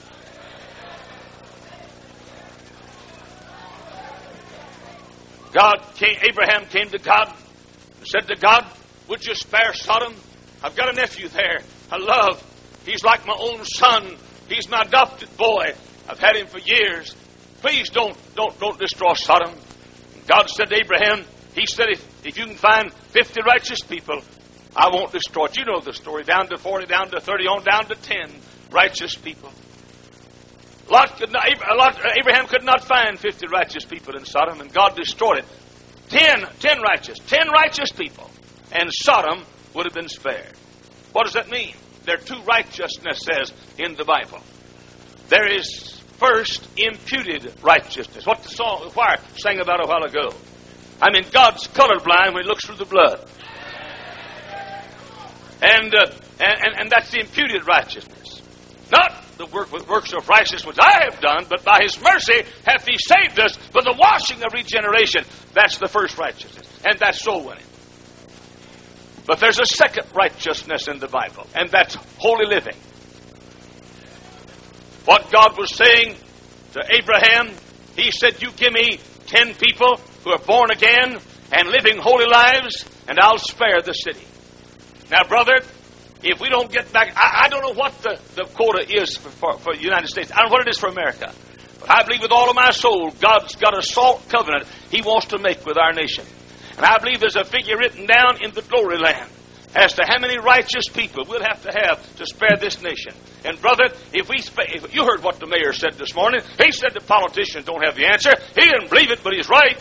God came, Abraham came to God and said to God, would you spare Sodom? I've got a nephew there I love. He's like my own son. He's my adopted boy. I've had him for years. Please don't don't don't destroy Sodom. God said to Abraham, he said, if, if you can find fifty righteous people, I won't destroy it. You know the story. Down to forty, down to thirty, on down to ten righteous people. Lot could not, Lot, Abraham could not find fifty righteous people in Sodom, and God destroyed it. Ten, ten righteous, ten righteous people, and Sodom would have been spared. What does that mean? There are two righteousnesses in the Bible. There is first imputed righteousness. What the song, the choir sang about a while ago. I mean, God's colorblind when he looks through the blood. And, uh, and, and, and that's the imputed righteousness. Not the work with works of righteousness which I have done, but by his mercy hath he saved us by the washing of regeneration. That's the first righteousness. And that's soul winning. But there's a second righteousness in the Bible, and that's holy living. What God was saying to Abraham, he said, you give me ten people who are born again and living holy lives, and I'll spare the city. Now, brother, if we don't get back, I, I don't know what the, the quota is for, for, for the United States. I don't know what it is for America. But I believe with all of my soul, God's got a salt covenant he wants to make with our nation. And I believe there's a figure written down in the glory land as to how many righteous people we'll have to have to spare this nation. And brother, if we sp- if you heard what the mayor said this morning. He said the politicians don't have the answer. He didn't believe it, but he's right.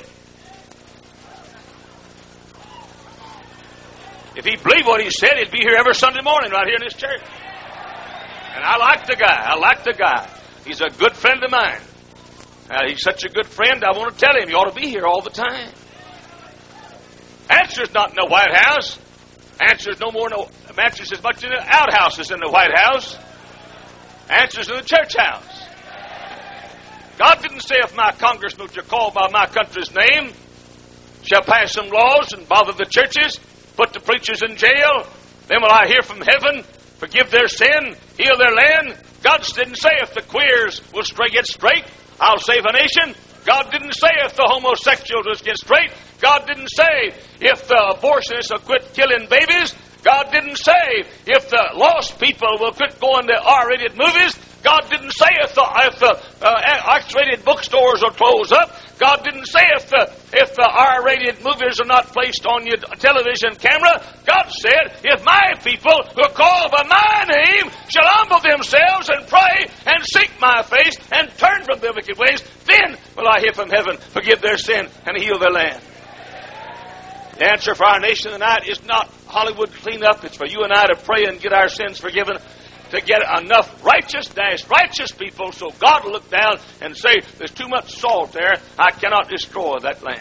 If he believed what he said, he'd be here every Sunday morning right here in this church. And I like the guy. I like the guy. He's a good friend of mine. Uh, he's such a good friend, I want to tell him, you ought to be here all the time. Answer's not in the White House. Answer's no more in the, answer's as much in the outhouse as in the White House. Answer's in the church house. God didn't say if my congressmen which are called by my country's name shall pass some laws and bother the churches, put the preachers in jail, then will I hear from heaven forgive their sin, heal their land. God didn't say if the queers will straight get straight, I'll save a nation. God didn't say if the homosexuals will get straight. God didn't say if the abortionists will quit killing babies. God didn't say if the lost people will quit going to R-rated movies. God didn't say if the, if the uh, X-rated bookstores will close up. God didn't say if the if the R-rated movies are not placed on your television camera. God said, if my people who are called by my name shall humble themselves and pray and seek my face and turn from their wicked ways, then will I hear from heaven, forgive their sin, and heal their land. The answer for our nation tonight is not Hollywood cleanup. It's for you and I to pray and get our sins forgiven, to get enough righteous, nice, righteous people so God will look down and say, there's too much salt there, I cannot destroy that land.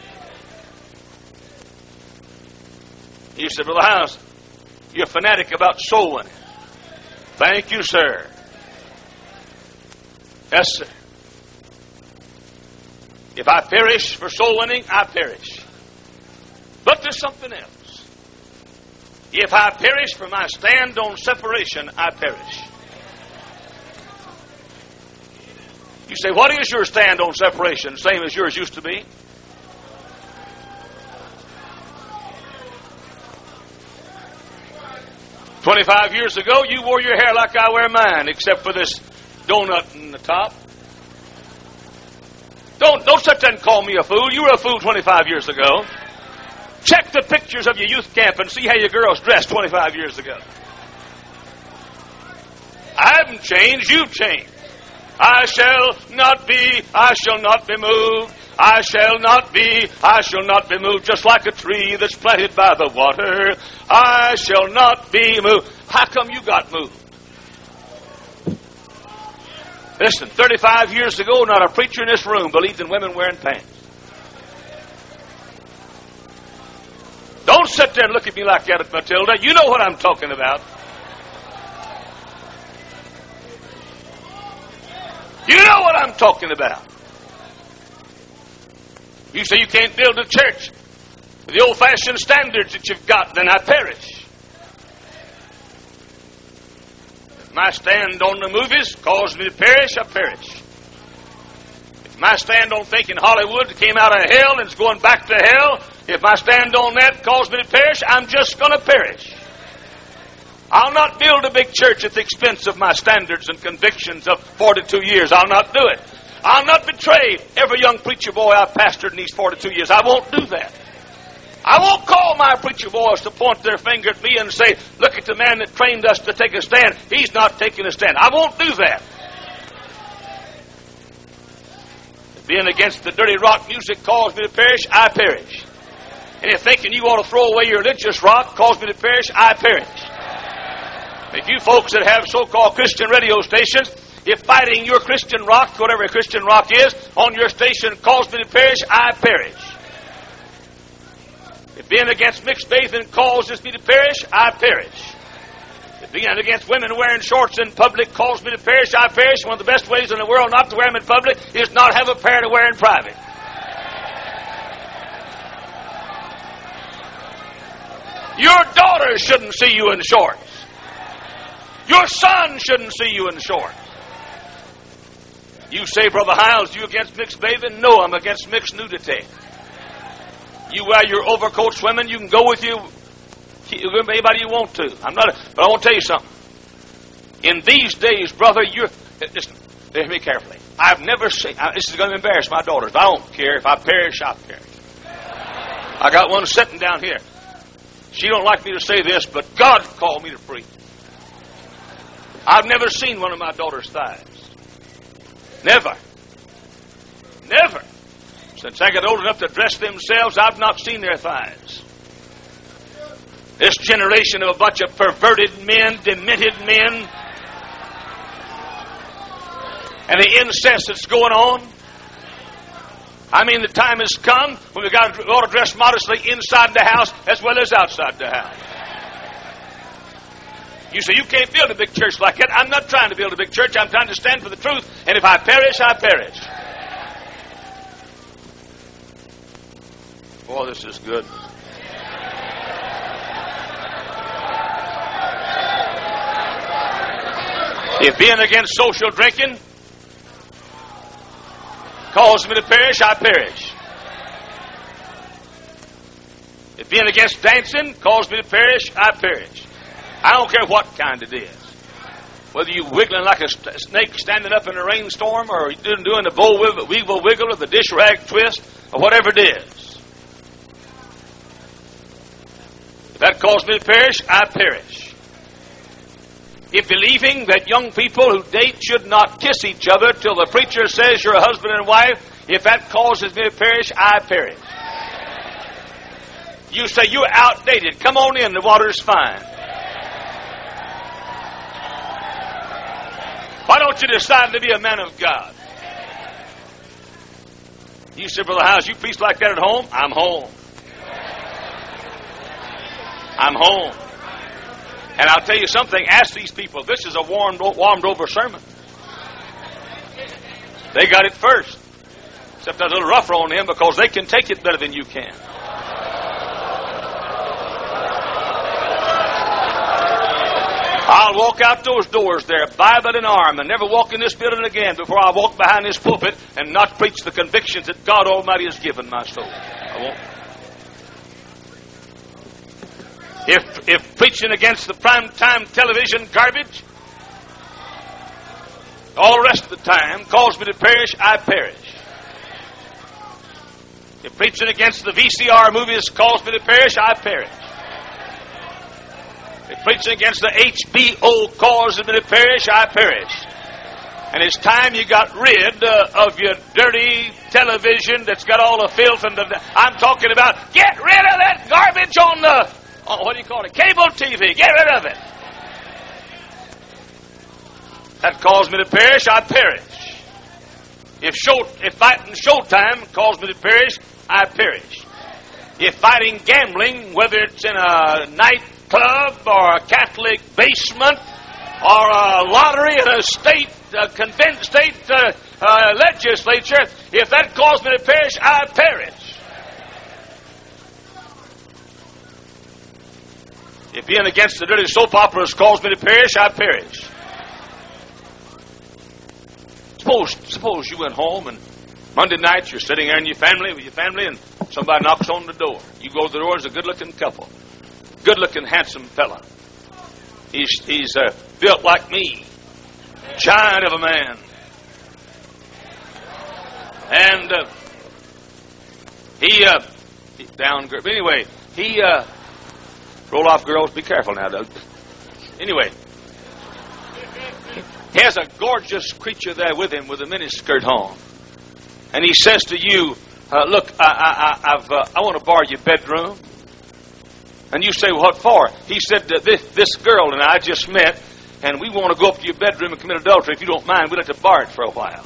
You said, Brother House, you're a fanatic about soul winning. Thank you, sir. Yes, sir. If I perish for soul winning, I perish. But there's something else. If I perish for my stand on separation, I perish. You say, what is your stand on separation? Same as yours used to be? Twenty-five years ago, you wore your hair like I wear mine, except for this donut in the top. Don't, don't sit there and call me a fool. You were a fool twenty-five years ago. Check the pictures of your youth camp and see how your girls dressed twenty-five years ago. I haven't changed, you've changed. I shall not be, I shall not be moved. I shall not be, I shall not be moved. Just like a tree that's planted by the water, I shall not be moved. How come you got moved? Listen, thirty-five years ago, not a preacher in this room believed in women wearing pants. Don't sit there and look at me like that, Matilda. You know what I'm talking about. You know what I'm talking about. You say you can't build a church with the old-fashioned standards that you've got, then I perish. If my stand on the movies caused me to perish, I perish. If my stand on thinking Hollywood came out of hell and is going back to hell, if my stand on that caused me to perish, I'm just going to perish. I'll not build a big church at the expense of my standards and convictions of forty-two years. I'll not do it. I'll not betray every young preacher boy I've pastored in these forty-two years. I won't do that. I won't call my preacher boys to point their finger at me and say, look at the man that trained us to take a stand. He's not taking a stand. I won't do that. If being against the dirty rock music caused me to perish, I perish. And if thinking you ought to throw away your religious rock caused me to perish, I perish. If you folks that have so-called Christian radio stations, if fighting your Christian rock, whatever Christian rock is, on your station caused me to perish, I perish. If being against mixed bathing causes me to perish, I perish. If being against women wearing shorts in public caused me to perish, I perish. One of the best ways in the world not to wear them in public is not have a pair to wear in private. Your daughter shouldn't see you in shorts. Your son shouldn't see you in shorts. You say, Brother Hiles, you against mixed bathing? No, I'm against mixed nudity. You wear your overcoat swimming, you can go with you anybody you want to. I'm not, but I want to tell you something. In these days, brother, you're, listen, hear me carefully. I've never seen, this is going to embarrass my daughters. I don't care. If I perish, I perish. I got one sitting down here. She don't like me to say this, but God called me to preach. I've never seen one of my daughter's thighs. Never. Never. Since I got old enough to dress themselves, I've not seen their thighs. This generation of a bunch of perverted men, demented men, and the incest that's going on. I mean, the time has come when we've got to, we ought to dress modestly inside the house as well as outside the house. You say, you can't build a big church like that. I'm not trying to build a big church. I'm trying to stand for the truth. And if I perish, I perish. Boy, this is good. If being against social drinking causes me to perish, I perish. If being against dancing causes me to perish, I perish. I don't care what kind it is. Whether you're wiggling like a st- snake standing up in a rainstorm, or you're doing the bowl wiggle, wiggle, wiggle, or the dish rag twist, or whatever it is. If that causes me to perish, I perish. If believing that young people who date should not kiss each other till the preacher says you're a husband and wife, if that causes me to perish, I perish. You say you're outdated. Come on in, the water's fine. Why don't you decide to be a man of God? You say, Brother Howes, you preach like that at home? I'm home. I'm home. And I'll tell you something, ask these people, this is a warmed, warmed over sermon. They got it first. Except that's a little rougher on them because they can take it better than you can. I'll walk out those doors there, Bible in arm, and never walk in this building again before I walk behind this pulpit and not preach the convictions that God Almighty has given my soul. I won't. If, if preaching against the prime time television garbage, all the rest of the time cause me to perish, I perish. If preaching against the V C R movies cause me to perish, I perish. If preaching against the H B O causes me to perish, I perish. And it's time you got rid uh, of your dirty television that's got all the filth and the... I'm talking about get rid of that garbage on the... Oh, what do you call it? Cable T V. Get rid of it. That caused me to perish, I perish. If show, if fighting Showtime caused me to perish, I perish. If fighting gambling, whether it's in a nightclub or a Catholic basement or a lottery in a state, a convinced state uh, uh, legislature, if that caused me to perish, I perish. If being against the dirty soap operas caused me to perish, I perish. Suppose, suppose you went home and Monday night you're sitting there in your family with your family and somebody knocks on the door. You go to the door, it's a good-looking couple, good-looking, handsome fella. He's he's uh, built like me, giant of a man, and uh, he uh, he down. But anyway, he. Uh, Roll off, girls. Be careful now, Doug. Anyway, he has a gorgeous creature there with him with a miniskirt on. And he says to you, uh, look, I, I, I've, uh, I want to borrow your bedroom. And you say, well, what for? He said, uh, this, this girl and I just met, and we want to go up to your bedroom and commit adultery. If you don't mind, we'd like to borrow it for a while.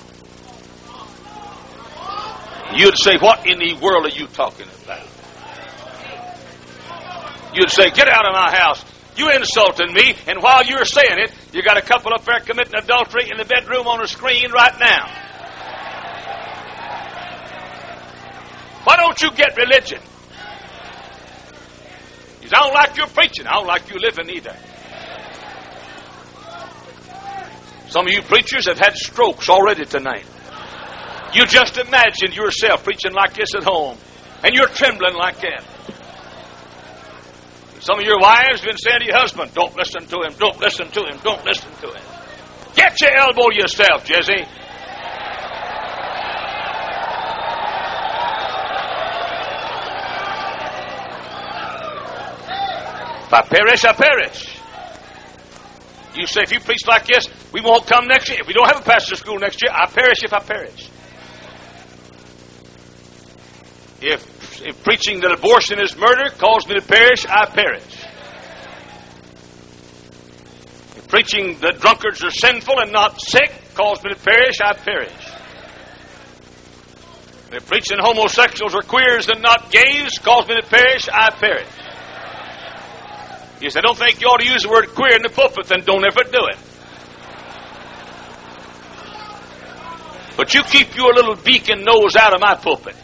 You'd say, what in the world are you talking about? You'd say, get out of my house. You insulted me, and while you're saying it, you got a couple up there committing adultery in the bedroom on a screen right now. Why don't you get religion? He says, I don't like your preaching. I don't like you living either. Some of you preachers have had strokes already tonight. You just imagined yourself preaching like this at home, and you're trembling like that. Some of your wives have been saying to your husband, don't listen to him, don't listen to him, don't listen to him. Get your elbow yourself, Jesse. If I perish, I perish. You say, if you preach like this, we won't come next year. If we don't have a pastor school next year, I perish if I perish. If If preaching that abortion is murder caused me to perish, I perish. If preaching that drunkards are sinful and not sick caused me to perish, I perish. If preaching homosexuals are queers and not gays caused me to perish, I perish. You say, I don't think you ought to use the word queer in the pulpit, then don't ever do it. But you keep your little beacon nose out of my pulpit.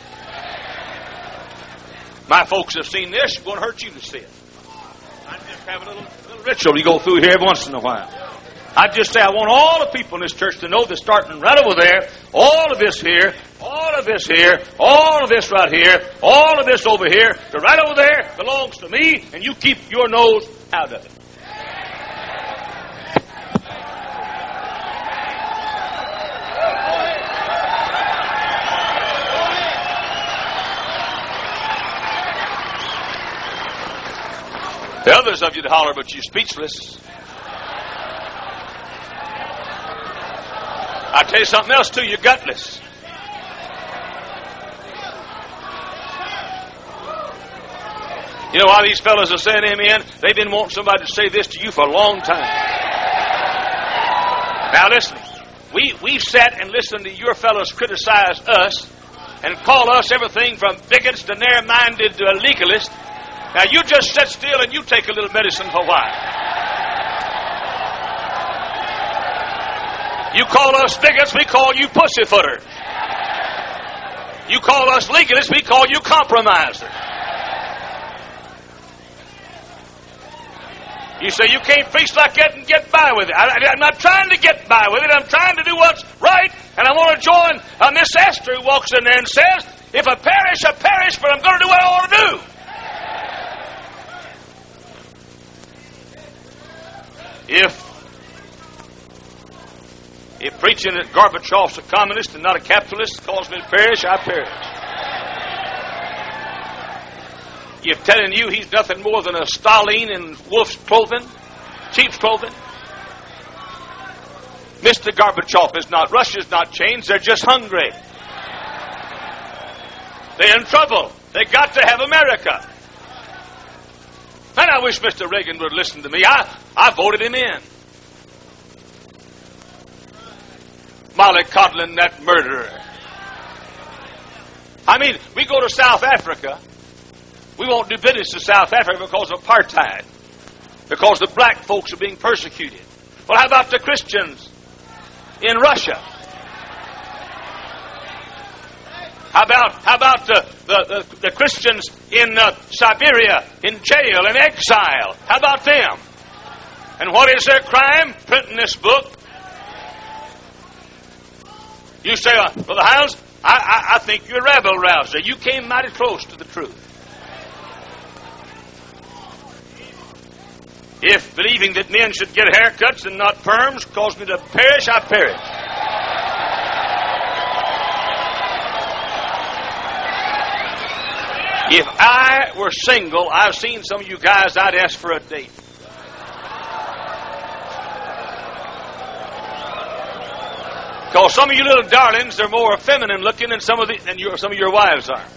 My folks have seen this. It's going to hurt you to see it. I just have a little, little ritual you go through here every once in a while. I just say I want all the people in this church to know that starting right over there, all of this here, all of this here, all of this right here, all of this over here, to right over there belongs to me, and you keep your nose out of it. The others of you to holler, but you're speechless. I'll tell you something else too, you're gutless. You know why these fellas are saying amen? They've been wanting somebody to say this to you for a long time. Now listen, we, we've sat and listened to your fellows criticize us and call us everything from bigots to narrow-minded to a legalist. Now you just sit still and you take a little medicine for a while. You call us bigots, we call you pussyfooters. You call us legalists, we call you compromisers. You say you can't preach like that and get by with it. I, I'm not trying to get by with it. I'm trying to do what's right, and I want to join uh, Miss Esther who walks in there and says, if I perish, I perish, but I'm going to do what I want to do. If if preaching that Gorbachev's a communist and not a capitalist calls me to perish, I perish. If telling you he's nothing more than a Stalin in wolf's clothing, sheep's clothing. Mister Gorbachev is not, Russia's not changed, they're just hungry. They're in trouble. They got to have America. And I wish Mister Reagan would listen to me. I, I voted him in. Molly Coddling, that murderer. I mean, we go to South Africa. We won't do business in South Africa because of apartheid. Because the black folks are being persecuted. Well, how about the Christians in Russia? How about how about the, the, the, the Christians in uh, Siberia, in jail, in exile? How about them? And what is their crime? Printing this book. You say, uh, Brother Hiles, I, I, I think you're a rabble-rouser. You came mighty close to the truth. If believing that men should get haircuts and not perms caused me to perish, I perish. If I were single, I've seen some of you guys, I'd ask for a date. Because some of you little darlings, they're more feminine looking than some of the than your, some of your wives are.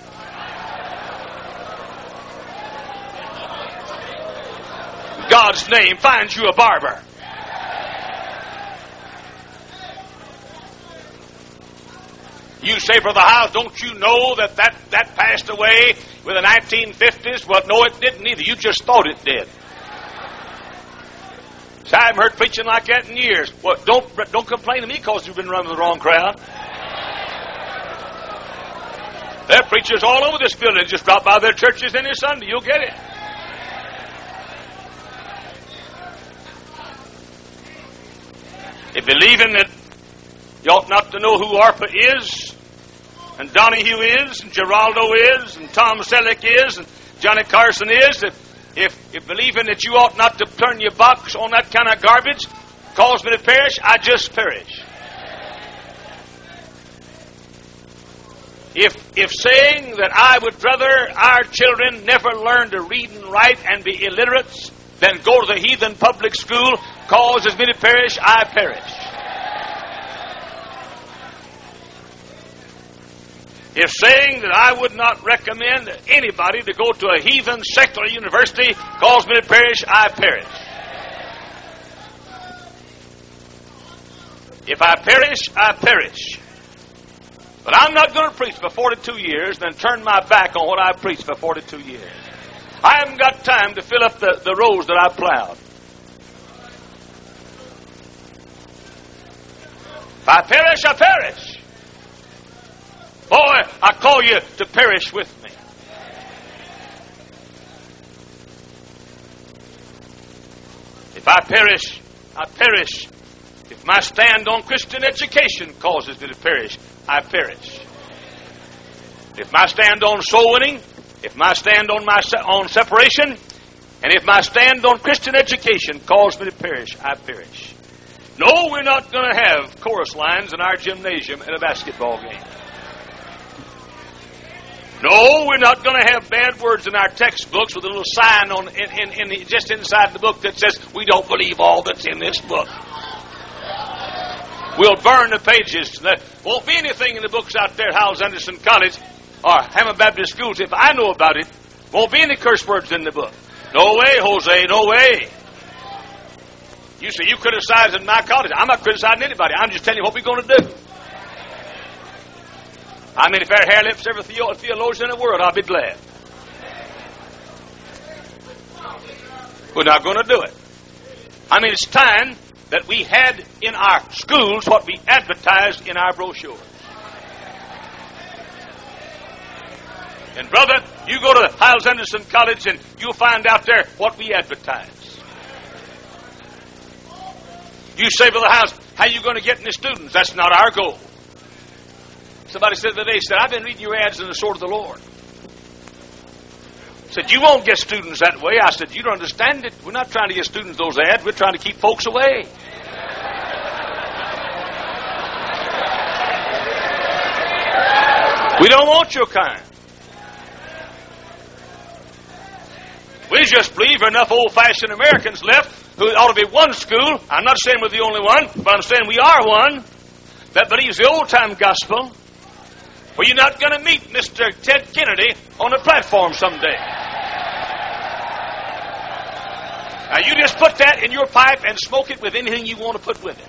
God's name, find you a barber. You say, Brother Hiles, don't you know that that, that passed away with the nineteen fifties? Well, no, it didn't either. You just thought it did. So I haven't heard preaching like that in years. Well, don't, don't complain to me because you've been running with the wrong crowd. There are preachers all over this building. Just drop by their churches any Sunday. You'll get it. If believing that you ought not to know who ARPA is, and Donahue is, and Geraldo is, and Tom Selleck is, and Johnny Carson is, if, if, if believing that you ought not to turn your box on that kind of garbage cause me to perish, I just perish. If, if saying that I would rather our children never learn to read and write and be illiterates than go to the heathen public school causes me to perish, I perish. If saying that I would not recommend anybody to go to a heathen secular university causes me to perish, I perish. If I perish, I perish. But I'm not going to preach for forty-two years and then turn my back on what I preached for forty-two years. I haven't got time to fill up the, the rows that I plowed. If I perish, I perish. Boy, I call you to perish with me. If I perish, I perish. my stand on Christian education causes me to perish, I perish. If my stand on soul winning, if my stand on my se- on separation, and if my stand on Christian education causes me to perish, I perish. No, we're not going to have chorus lines in our gymnasium at a basketball game. No, we're not going to have bad words in our textbooks with a little sign on in, in, in the, just inside the book that says, we don't believe all that's in this book. We'll burn the pages. There won't be anything in the books out there at Howells Anderson College or Hammond Baptist Schools, if I know about it. Won't be any curse words in the book. No way, Jose, no way. You say you criticizing my college. I'm not criticizing anybody. I'm just telling you what we're going to do. I mean, if there are hair lips every theologian in the world, I'll be glad. We're not going to do it. I mean, it's time that we had in our schools what we advertised in our brochure. And brother, you go to Howells Anderson College and you'll find out there what we advertise. You say, Brother Howells, how are you going to get any students? That's not our goal. Somebody said the other day, said, I've been reading your ads in the Sword of the Lord. Said, you won't get students that way. I said, you don't understand it. We're not trying to get students those ads. We're trying to keep folks away. We don't want your kind. We just believe there are enough old-fashioned Americans left who ought to be one school. I'm not saying we're the only one, but I'm saying we are one that believes the old-time gospel. Well, you're not going to meet Mister Ted Kennedy on a platform someday. Now, you just put that in your pipe and smoke it with anything you want to put with it.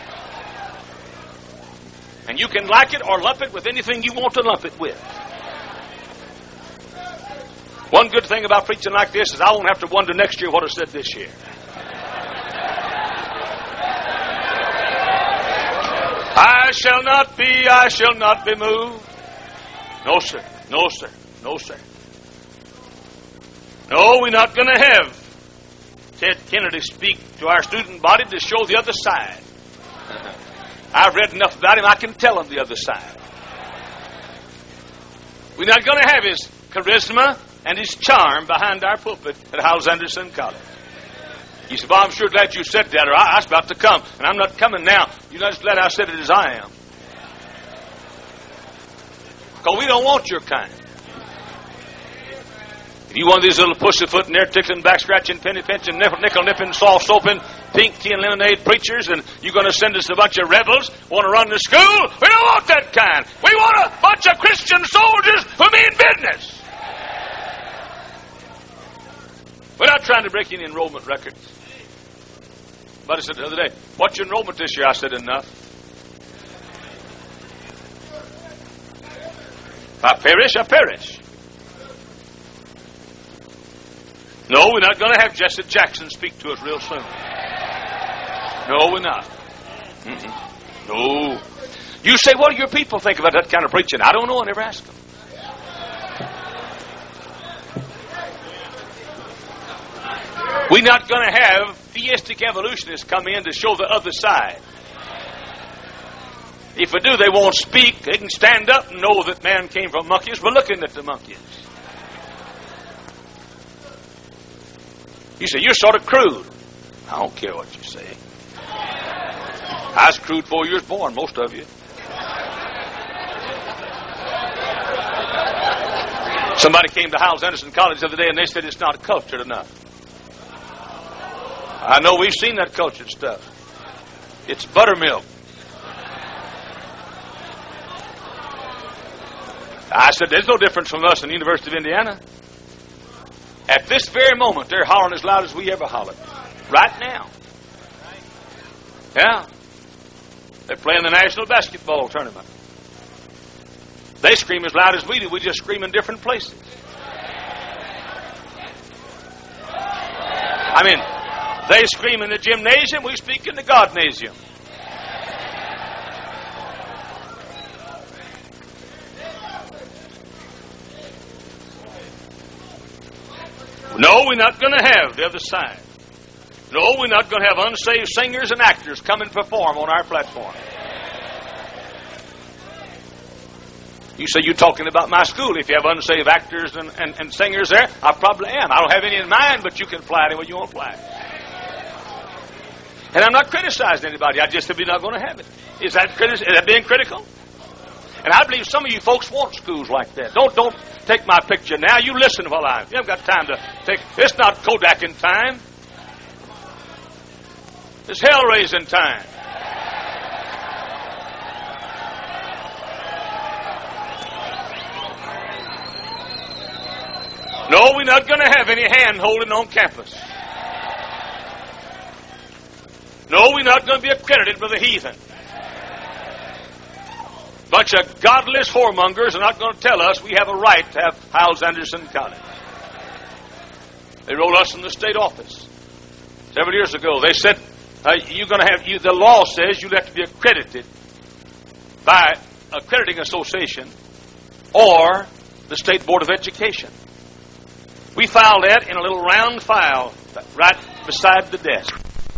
And you can like it or lump it with anything you want to lump it with. One good thing about preaching like this is I won't have to wonder next year what I said this year. I shall not be, I shall not be moved. No, sir. No, sir. No, sir. No, we're not going to have Ted Kennedy speak to our student body to show the other side. I've read enough about him, I can tell him the other side. We're not going to have his charisma and his charm behind our pulpit at Howells Anderson College. You said, well, I'm sure glad you said that, or I, I was about to come, and I'm not coming now. You're not as glad I said it as I am. Because we don't want your kind. If you want these little pussyfooting, air tickling, back scratching, penny pinching, nickel nipping, soft soaping, pink tea and lemonade preachers, and you're going to send us a bunch of rebels, want to run the school? We don't want that kind. We want a bunch of Christian soldiers who mean business. We're not trying to break any enrollment records. Somebody said the other day, what's your enrollment this year? I said, enough. If I perish, I perish. No, we're not going to have Jesse Jackson speak to us real soon. No, we're not. Mm-mm. No. You say, what do your people think about that kind of preaching? I don't know. I never asked them. We're not going to have theistic evolutionists come in to show the other side. If we do, they won't speak. They can stand up and know that man came from monkeys. We're looking at the monkeys. You say, you're sort of crude. I don't care what you say. I was crude before you was born, most of you. Somebody came to Howells Anderson College the other day and they said it's not cultured enough. I know we've seen that cultured stuff. It's buttermilk. I said, there's no difference from us in the University of Indiana. At this very moment, they're hollering as loud as we ever hollered. Right now. Yeah. They're playing the national basketball tournament. They scream as loud as we do. We just scream in different places. I mean, they scream in the gymnasium, we speak in the Godnasium. No, we're not going to have the other side. No, we're not going to have unsaved singers and actors come and perform on our platform. You say you're talking about my school. If you have unsaved actors and, and, and singers there, I probably am. I don't have any in mind, but you can fly anywhere you want to fly. And I'm not criticizing anybody. I just said we're not going to have it. Is that, criti- is that being critical? And I believe some of you folks want schools like that. Don't don't take my picture now. You listen while I... You haven't got time to take... It's not Kodaking time. It's hell-raising time. No, we're not going to have any hand-holding on campus. No, we're not going to be accredited by the heathen. Bunch of godless whoremongers are not going to tell us we have a right to have Hyles Anderson College. They wrote us in the state office several years ago. They said, uh, you're going to have, you, the law says you have to be accredited by accrediting association or the State Board of Education. We filed that in a little round file right beside the desk.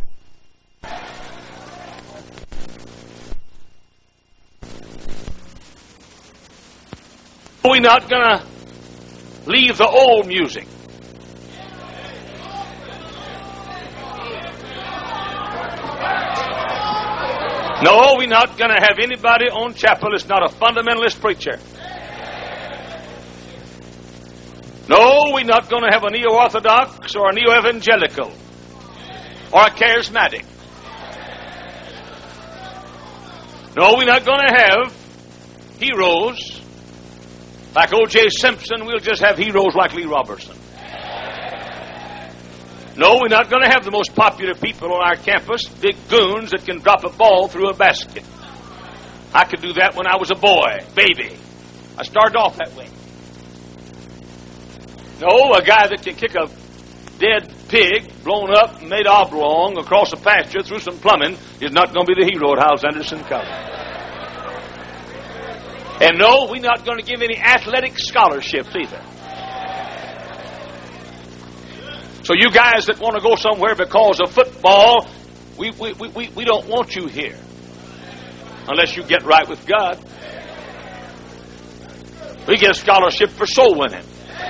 We're not going to leave the old music. No, we're not going to have anybody on chapel that's not a fundamentalist preacher. No, we're not going to have a neo-orthodox or a neo-evangelical or a charismatic. No, we're not going to have heroes like O J Simpson. We'll just have heroes like Lee Robertson. No, we're not going to have the most popular people on our campus, big goons that can drop a ball through a basket. I could do that when I was a boy, baby. I started off that way. No, a guy that can kick a dead pig blown up and made oblong across a pasture through some plumbing is not going to be the hero at Hyles Anderson College. And no, we're not going to give any athletic scholarships either. So you guys that want to go somewhere because of football, we, we, we, we don't want you here. Unless you get right with God. We get a scholarship for soul winning.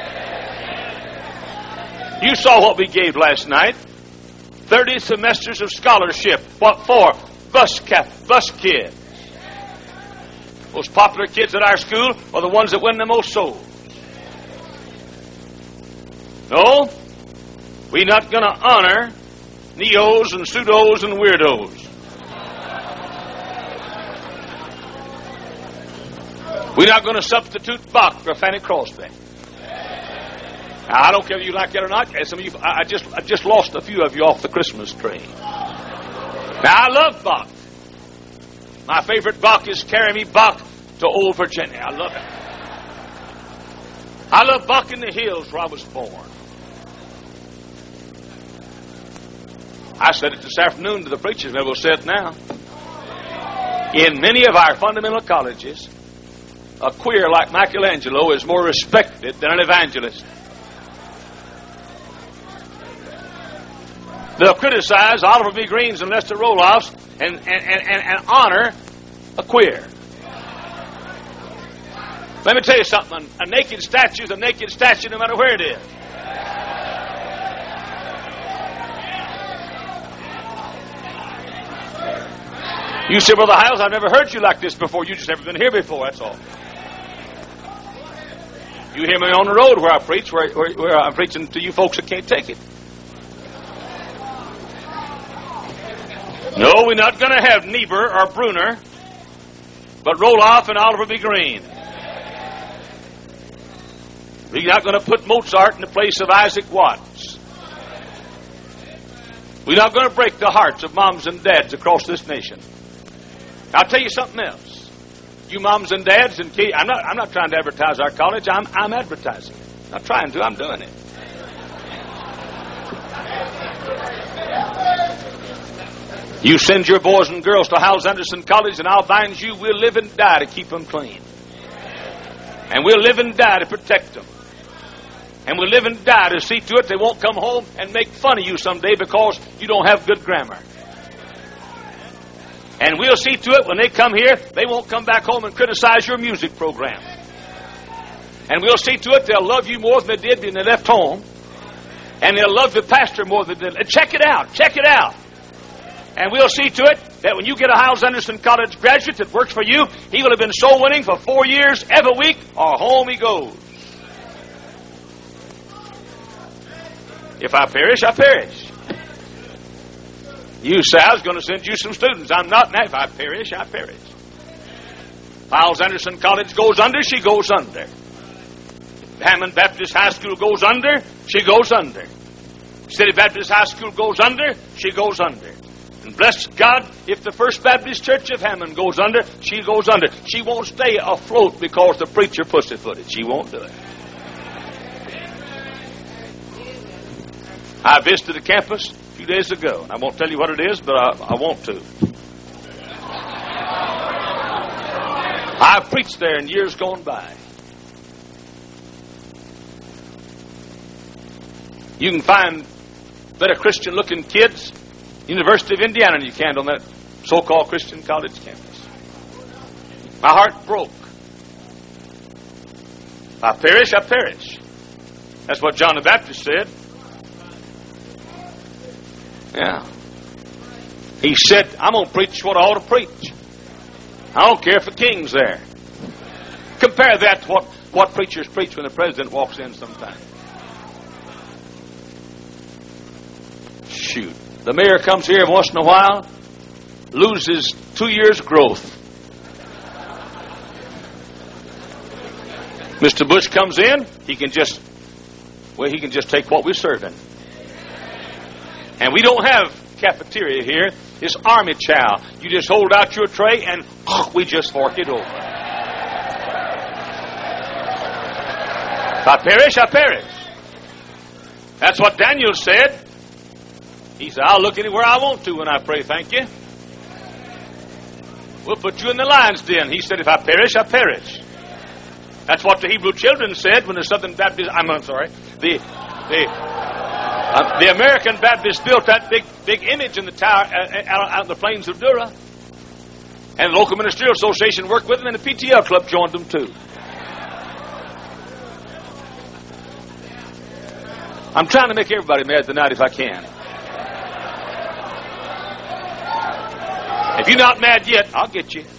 You saw what we gave last night. thirty semesters of scholarship. What for? Bus cap, bus kids. Most popular kids at our school are the ones that win the most souls. No, we're not going to honor neos and pseudos and weirdos. We're not going to substitute Bach for Fanny Crosby. Now, I don't care if you like it or not. Some of you, I just, I just lost a few of you off the Christmas tree. Now, I love Bach. My favorite Bach is Carry Me Bach to Old Virginia. I love it. I love Bach in the Hills where I was born. I said it this afternoon to the preachers, and I will say it now. In many of our fundamental colleges, a queer like Michelangelo is more respected than an evangelist. They'll criticize Oliver B. Greens and Lester Roloffs and, and, and, and honor a queer. Let me tell you something. A naked statue is a naked statue no matter where it is. You say, Brother Hyles, I've never heard you like this before. You just never been here before, that's all. You hear me on the road where I preach, where, where, where I'm preaching to you folks that can't take it. No, we're not going to have Niebuhr or Bruner, but Roloff and Oliver B. Green. We're not going to put Mozart in the place of Isaac Watts. We're not going to break the hearts of moms and dads across this nation. I'll tell you something else. You moms and dads, and key, I'm not. I'm not trying to advertise our college. I'm. I'm advertising. I'm not trying to. I'm doing it. You send your boys and girls to Hyles Anderson College, and I'll bind you. We'll live and die to keep them clean, and we'll live and die to protect them. And we'll live and die to see to it they won't come home and make fun of you someday because you don't have good grammar. And we'll see to it when they come here, they won't come back home and criticize your music program. And we'll see to it they'll love you more than they did when they left home. And they'll love the pastor more than they did. Check it out. Check it out. And we'll see to it that when you get a Hyles Anderson College graduate that works for you, he will have been soul winning for four years every week, or home he goes. If I perish, I perish. You say, I was going to send you some students. I'm not now. If I perish, I perish. Hyles Anderson College goes under, she goes under. Hammond Baptist High School goes under, she goes under. City Baptist High School goes under, she goes under. And bless God, if the First Baptist Church of Hammond goes under, she goes under. She won't stay afloat because the preacher pussyfooted. She won't do it. I visited the campus a few days ago. I won't tell you what it is, but I, I want to. I've preached there in years gone by. You can find better Christian-looking kids, University of Indiana, than you can on that so-called Christian college campus. My heart broke. If I perish, I perish. That's what John the Baptist said. Yeah. He said, I'm going to preach what I ought to preach. I don't care if the king's there. Compare that to what, what preachers preach when the president walks in sometime. Shoot. The mayor comes here once in a while, loses two years' growth. Mister Bush comes in, he can just, well, he can just take what we serve in. And we don't have cafeteria here. It's army chow. You just hold out your tray and oh, we just fork it over. If I perish, I perish. That's what Daniel said. He said, I'll look anywhere I want to when I pray, thank you. We'll put you in the lion's den. He said, if I perish, I perish. That's what the Hebrew children said when the Southern Baptist, I'm, I'm sorry, the, the, uh, the American Baptists built that big, big image in the tower uh, out, out in the plains of Dura. And the local ministerial association worked with them, and the P T L club joined them too. I'm trying to make everybody mad tonight if I can. If you're not mad yet, I'll get you.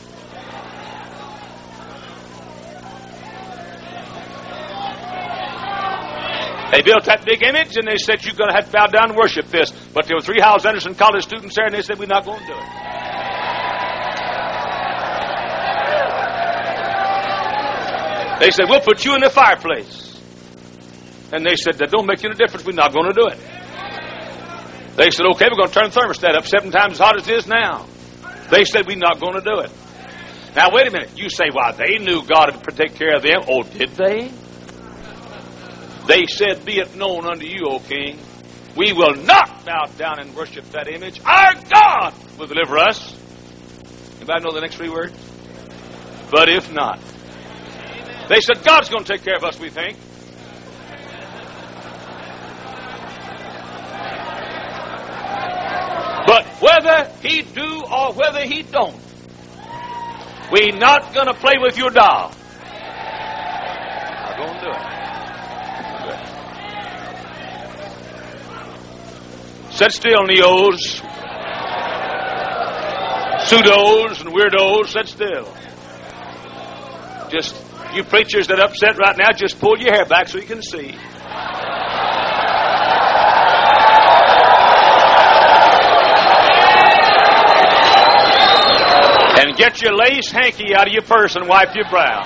They built that big image, and they said, you're going to have to bow down and worship this. But there were three Hyles Anderson College students there, and they said, we're not going to do it. They said, we'll put you in the fireplace. And they said, that don't make any difference. We're not going to do it. They said, okay, we're going to turn the thermostat up seven times as hot as it is now. They said, we're not going to do it. Now, wait a minute. You say, well, they knew God would take care of them. Oh, did they? They said, be it known unto you, O king, we will not bow down and worship that image. Our God will deliver us. Anybody know the next three words? But if not. They said, God's going to take care of us, we think. But whether he do or whether he don't, we're not going to play with your doll. Not going to do it. Sit still, neos, pseudos, and weirdos. Sit still. Just you preachers that are upset right now, just pull your hair back so you can see. And get your lace hanky out of your purse and wipe your brow.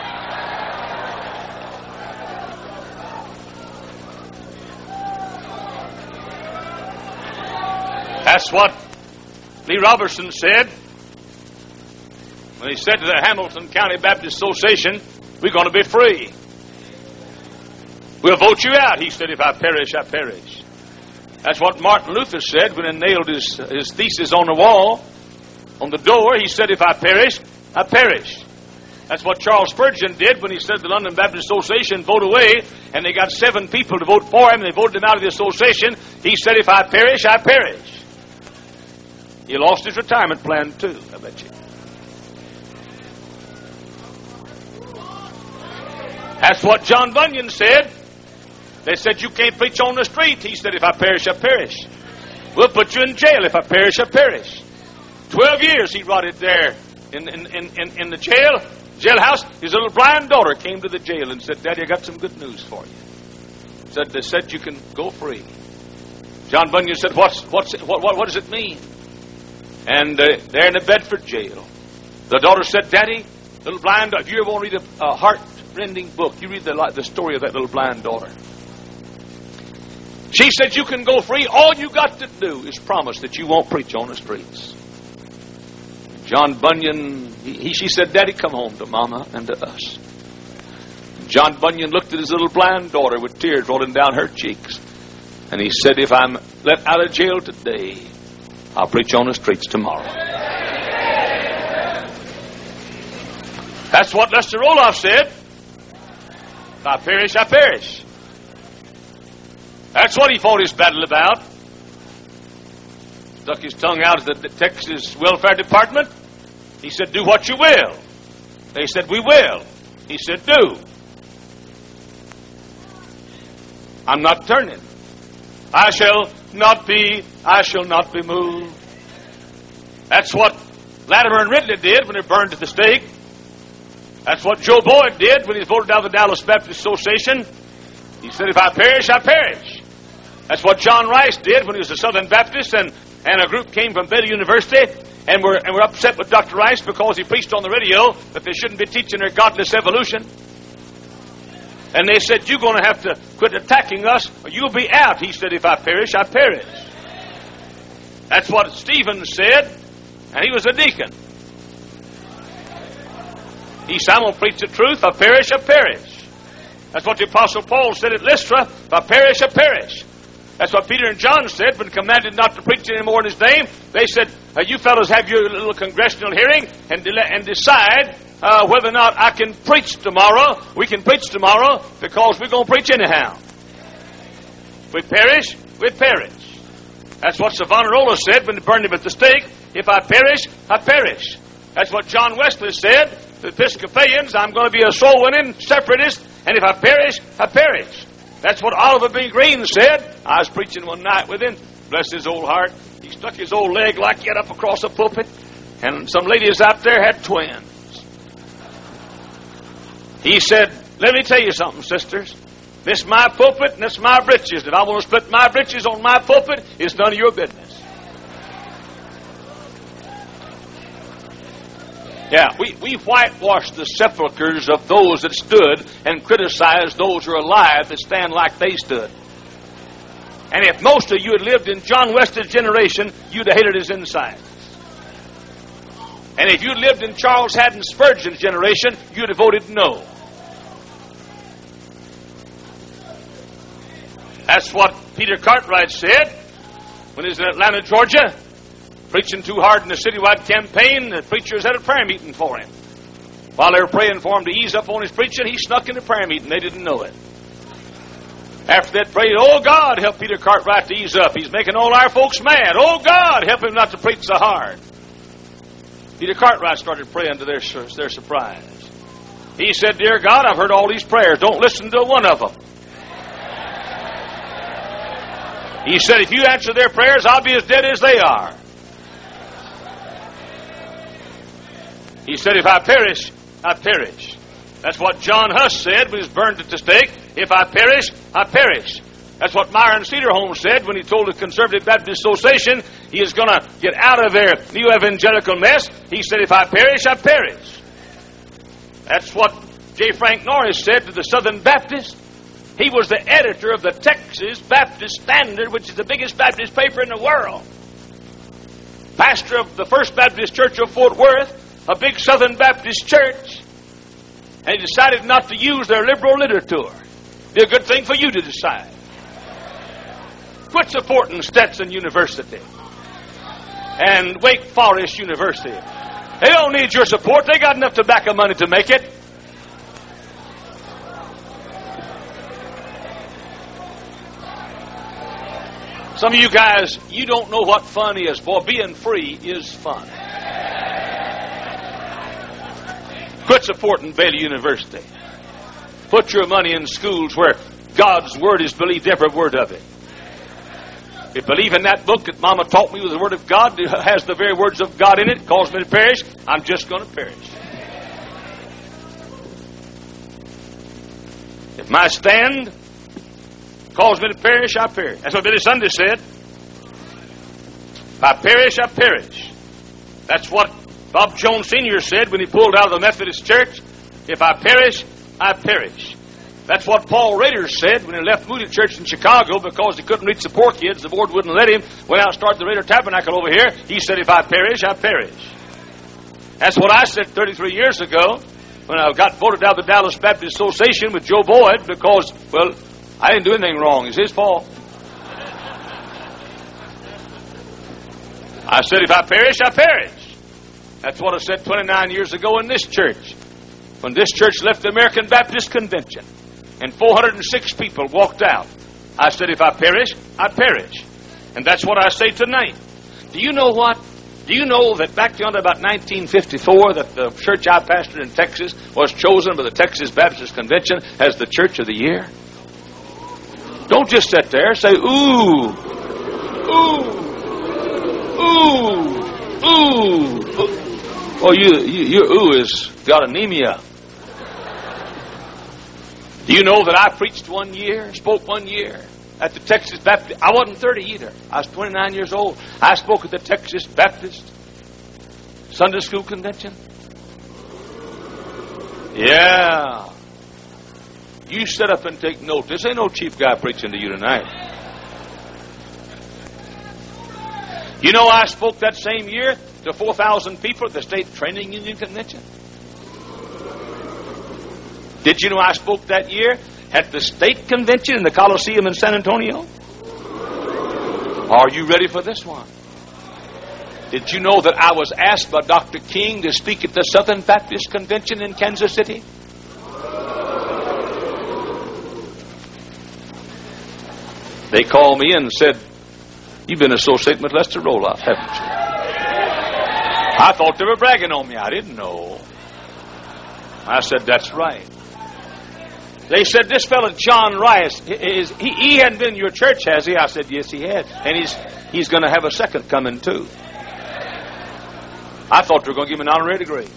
That's what Lee Robertson said when he said to the Hamilton County Baptist Association, we're going to be free. We'll vote you out. He said, if I perish, I perish. That's what Martin Luther said when he nailed his, his thesis on the wall, on the door. He said, if I perish, I perish. That's what Charles Spurgeon did when he said the London Baptist Association vote away, and they got seven people to vote for him, and they voted him out of the association. He said, if I perish, I perish. He lost his retirement plan, too, I bet you. That's what John Bunyan said. They said, you can't preach on the street. He said, if I perish, I perish. We'll put you in jail. If I perish, I perish. Twelve years he rotted there in, in, in, in the jail, jailhouse. His little blind daughter came to the jail and said, Daddy, I got some good news for you. Said, they said you can go free. John Bunyan said, what's, what's, what, what, what does it mean? And uh, they're in the Bedford jail. The daughter said, Daddy, little blind daughter, if you ever want to read a, a heart-rending book, you read the, the story of that little blind daughter. She said, you can go free. All you got to do is promise that you won't preach on the streets. John Bunyan, he, he, she said, Daddy, come home to Mama and to us. John Bunyan looked at his little blind daughter with tears rolling down her cheeks. And he said, if I'm let out of jail today, I'll preach on the streets tomorrow. That's what Lester Roloff said. If I perish, I perish. That's what he fought his battle about. Stuck his tongue out at the Texas Welfare Department. He said, do what you will. They said, we will. He said, do. I'm not turning. I shall not be, I shall not be moved. That's what Latimer and Ridley did when they burned at the stake. That's what Joe Boyd did when he was voted out of the Dallas Baptist Association. He said, if I perish, I perish. That's what John Rice did when he was a Southern Baptist, and, and a group came from Baylor University and were, and were upset with Doctor Rice because he preached on the radio that they shouldn't be teaching their godless evolution. And they said, you're going to have to quit attacking us or you'll be out. He said, if I perish, I perish. That's what Stephen said, and he was a deacon. He said, I'm going to preach the truth. If I perish, I perish. That's what the Apostle Paul said at Lystra. If I perish, I perish. That's what Peter and John said when commanded not to preach anymore in his name. They said, uh, you fellows have your little congressional hearing and, de- and decide uh, whether or not I can preach tomorrow. We can preach tomorrow because we're going to preach anyhow. If we perish, we perish. That's what Savonarola said when they burned him at the stake. If I perish, I perish. That's what John Wesley said to the Episcopalians. I'm going to be a soul-winning separatist, and if I perish, I perish. That's what Oliver B. Green said. I was preaching one night with him. Bless his old heart. He stuck his old leg like that up across the pulpit, and some ladies out there had twins. He said, let me tell you something, sisters. This is my pulpit, and this is my britches. If I want to split my britches on my pulpit, it's none of your business. Yeah, we, we whitewashed the sepulchres of those that stood and criticized those who are alive that stand like they stood. And if most of you had lived in John Wesley's generation, you'd have hated his insides. And if you'd lived in Charles Haddon Spurgeon's generation, you'd have voted no. That's what Peter Cartwright said when he was in Atlanta, Georgia. Preaching too hard in the citywide campaign, the preachers had a prayer meeting for him. While they were praying for him to ease up on his preaching, he snuck in the prayer meeting. They didn't know it. After that, prayed, oh, God, help Peter Cartwright to ease up. He's making all our folks mad. Oh, God, help him not to preach so hard. Peter Cartwright started praying to their, their surprise. He said, dear God, I've heard all these prayers. Don't listen to one of them. He said, if you answer their prayers, I'll be as dead as they are. He said, if I perish, I perish. That's what John Huss said when he was burned at the stake. If I perish, I perish. That's what Myron Cedarholm said when he told the Conservative Baptist Association he is going to get out of their new evangelical mess. He said, if I perish, I perish. That's what J. Frank Norris said to the Southern Baptist. He was the editor of the Texas Baptist Standard, which is the biggest Baptist paper in the world. Pastor of the First Baptist Church of Fort Worth, a big Southern Baptist church, and he decided not to use their liberal literature. Be a good thing for you to decide. Quit supporting Stetson University and Wake Forest University They don't need your support. They got enough tobacco money to make it. Some of you guys, you don't know what fun is. Boy, being free is fun. Quit supporting Baylor University. Put your money in schools where God's Word is believed, every word of it. If believe in that book that Mama taught me was the Word of God, it has the very words of God in it, calls me to perish, I'm just going to perish. If my stand calls me to perish, I perish. That's what Billy Sunday said. If I perish, I perish. That's what Bob Jones Senior said when he pulled out of the Methodist Church. If I perish, I perish. That's what Paul Rader said when he left Moody Church in Chicago because he couldn't reach the poor kids. The board wouldn't let him. Went out and started the Rader Tabernacle over here. He said, if I perish, I perish. That's what I said thirty-three years ago when I got voted out of the Dallas Baptist Association with Joe Boyd because, well, I didn't do anything wrong. It's his fault. I said, if I perish, I perish. That's what I said twenty-nine years ago in this church. When this church left the American Baptist Convention and four hundred six people walked out, I said, if I perish, I perish. And that's what I say tonight. Do you know what? Do you know that back down to about nineteen fifty-four that the church I pastored in Texas was chosen by the Texas Baptist Convention as the Church of the Year? Don't just sit there and say, ooh, ooh, ooh, ooh. Oh, you, you, your ooh has got anemia. Do you know that I preached one year, spoke one year at the Texas Baptist? I wasn't thirty either. I was twenty-nine years old. I spoke at the Texas Baptist Sunday School Convention. Yeah. You sit up and take note. This ain't no cheap guy preaching to you tonight. You know I spoke that same year to four thousand people at the State Training Union Convention. Did you know I spoke that year at the State Convention in the Coliseum in San Antonio? Are you ready for this one? Did you know that I was asked by Doctor King to speak at the Southern Baptist Convention in Kansas City? They called me and said, you've been associated with Lester Roloff, haven't you? I thought they were bragging on me. I didn't know. I said, that's right. They said, this fellow John Rice, is, he, he hadn't been in your church, has he? I said, yes, he had. And he's he's going to have a second coming, too. I thought they were going to give him an honorary degree.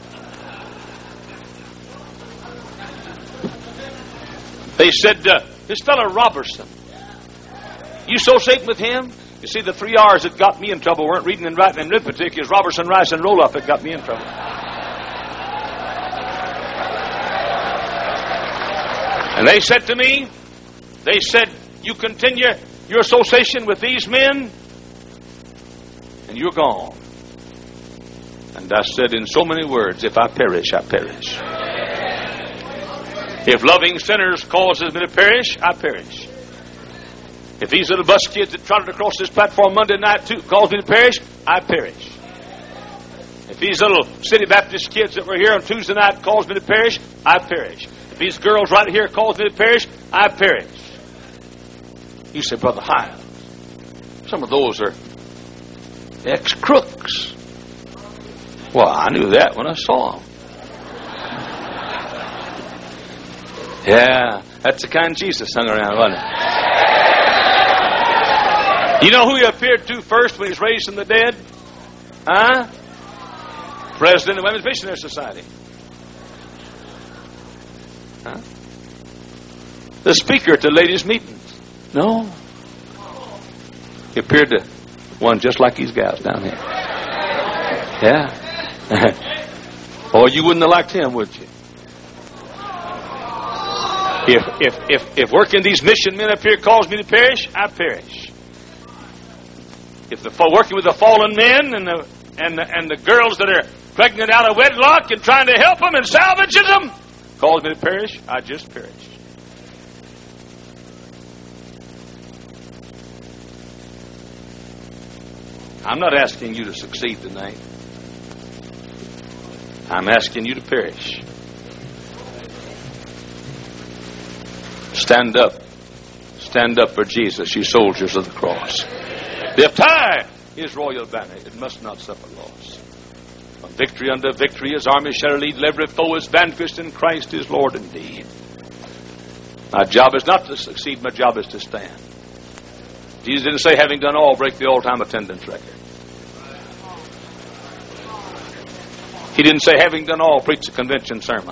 They said, uh, this fellow Robertson, you associate with him? You see, the three R's that got me in trouble weren't reading and writing and arithmetic. It's Robertson, Rice, and Roloff that got me in trouble. And they said to me, they said, you continue your association with these men, and you're gone. And I said in so many words, if I perish, I perish. If loving sinners causes me to perish, I perish. If these little bus kids that trotted across this platform Monday night too cause me to perish, I perish. If these little City Baptist kids that were here on Tuesday night cause me to perish, I perish. If these girls right here cause me to perish, I perish. You say, Brother Hiles, some of those are ex-crooks. Well, I knew that when I saw them. Yeah, that's the kind Jesus hung around, wasn't it? You know who he appeared to first when he was raised from the dead? Huh? President of the Women's Missionary Society. Huh? The speaker at the ladies' meetings. No. He appeared to one just like these guys down here. Yeah. Or you wouldn't have liked him, would you? If if if if working these mission men up here calls me to perish, I perish. If the working with the fallen men and the and the, and the girls that are pregnant out of wedlock and trying to help them and salvaging them calls me to perish, I just perish. I'm not asking you to succeed tonight. I'm asking you to perish. Stand up. Stand up for Jesus, you soldiers of the cross. Lift high his royal banner. It must not suffer loss. From victory unto victory, his army shall lead. Every foe is vanquished in Christ his Lord indeed. My job is not to succeed. My job is to stand. Jesus didn't say, having done all, break the all-time attendance record. He didn't say, having done all, preach a convention sermon.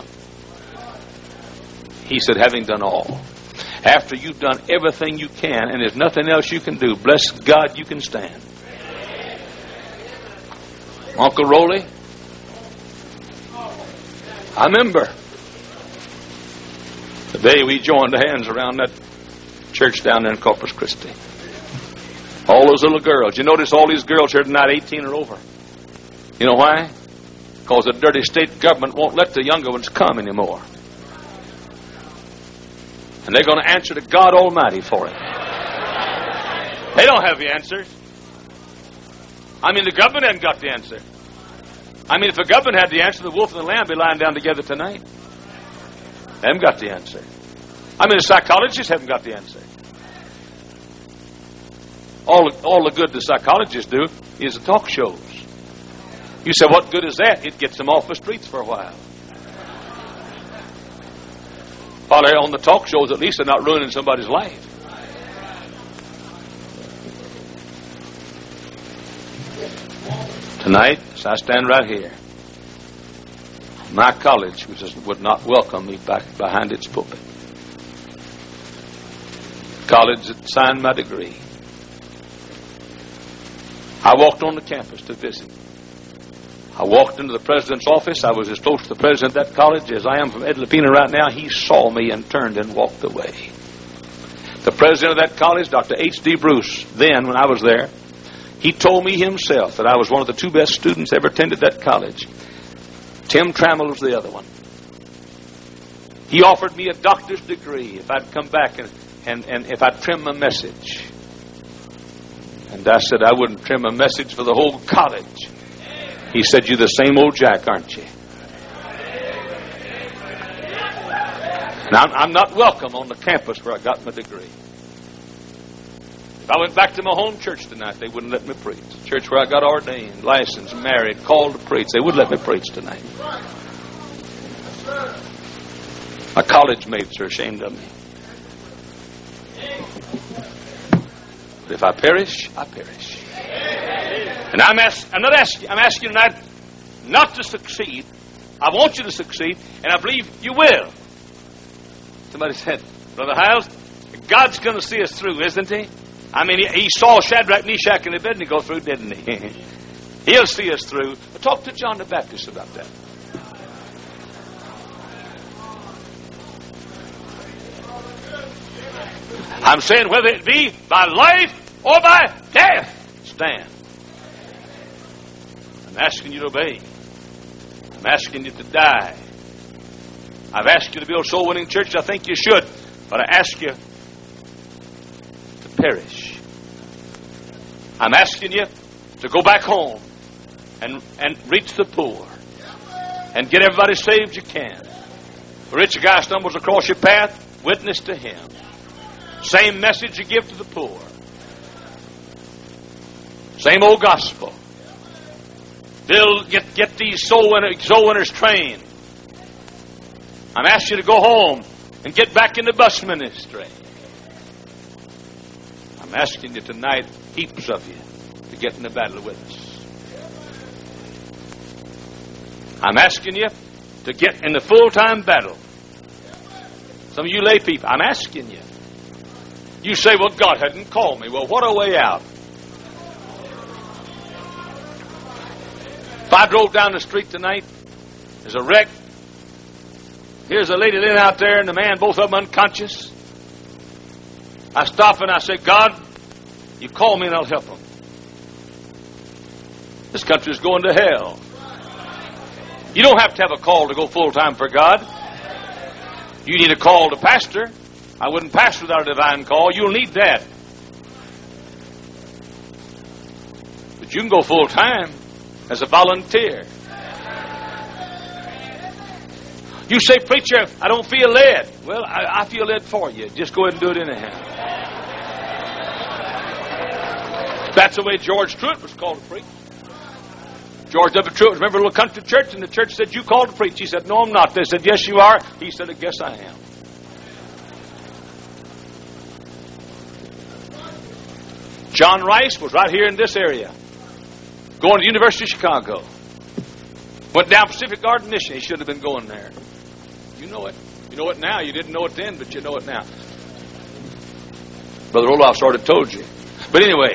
He said, having done all. After you've done everything you can and there's nothing else you can do, bless God, you can stand. Uncle Rolly, I remember the day we joined hands around that church down there in Corpus Christi. All those little girls. You notice all these girls here tonight, eighteen or over. You know why? Because the dirty state government won't let the younger ones come anymore. And they're going to answer to God Almighty for it. They don't have the answers. I mean, the government hasn't got the answer. I mean, if the government had the answer, the wolf and the lamb would be lying down together tonight. They haven't got the answer. I mean, the psychologists haven't got the answer. All, all the good the psychologists do is the talk shows. You say, what good is that? It gets them off the streets for a while. While they're on the talk shows, at least they're not ruining somebody's life. Tonight, as I stand right here, my college which is, would not welcome me back behind its pulpit. College that signed my degree. I walked on the campus to visit. I walked into the president's office. I was as close to the president of that college as I am from Ed Lapina right now. He saw me and turned and walked away. The president of that college, Doctor H D Bruce, then when I was there, he told me himself that I was one of the two best students ever attended that college. Tim Trammell was the other one. He offered me a doctor's degree if I'd come back and, and, and if I'd trim my message. And I said I wouldn't trim a message for the whole college. He said, you're the same old Jack, aren't you? Now, I'm, I'm not welcome on the campus where I got my degree. If I went back to my home church tonight, they wouldn't let me preach. Church where I got ordained, licensed, married, called to preach, they wouldn't let me preach tonight. My college mates are ashamed of me. But if I perish, I perish. And I'm, ask, I'm not asking. I'm asking you tonight not to succeed. I want you to succeed, and I believe you will. Somebody said, Brother Hiles, God's going to see us through, isn't He? I mean, He, he saw Shadrach, Meshach, and Abednego through, didn't He? He'll see us through. But talk to John the Baptist about that. I'm saying whether it be by life or by death, stand. I'm asking you to obey. I'm asking you to die. I've asked you to build soul-winning churches. I think you should. But I ask you to perish. I'm asking you to go back home and, and reach the poor and get everybody saved you can. The rich guy stumbles across your path, witness to him. Same message you give to the poor. Same old gospel. Build, get, get these soul, winner, soul winners trained. I'm asking you to go home and get back in the bus ministry. I'm asking you tonight, heaps of you, to get in the battle with us. I'm asking you to get in the full-time battle. Some of you lay people, I'm asking you. You say, well, God hadn't called me. Well, what a way out. If I drove down the street tonight, there's a wreck. Here's a lady laying out there and the man, both of them unconscious. I stop and I say, God, you call me and I'll help them. This country's going to hell. You don't have to have a call to go full-time for God. You need a call to pastor. I wouldn't pastor without a divine call. You'll need that. But you can go full-time as a volunteer. You say, preacher, I don't feel led. Well, I, I feel led for you. Just go ahead and do it anyhow. That's the way George Truett was called to preach. George W. Truett, remember a little country church, and the church said, you called to preach. He said, no, I'm not. They said, yes, you are. He said, I guess I am. John Rice was right here in this area, going to the University of Chicago. Went down Pacific Garden Mission. He should have been going there. You know it. You know it now. You didn't know it then, but you know it now. Brother Olaf sort of told you. But anyway,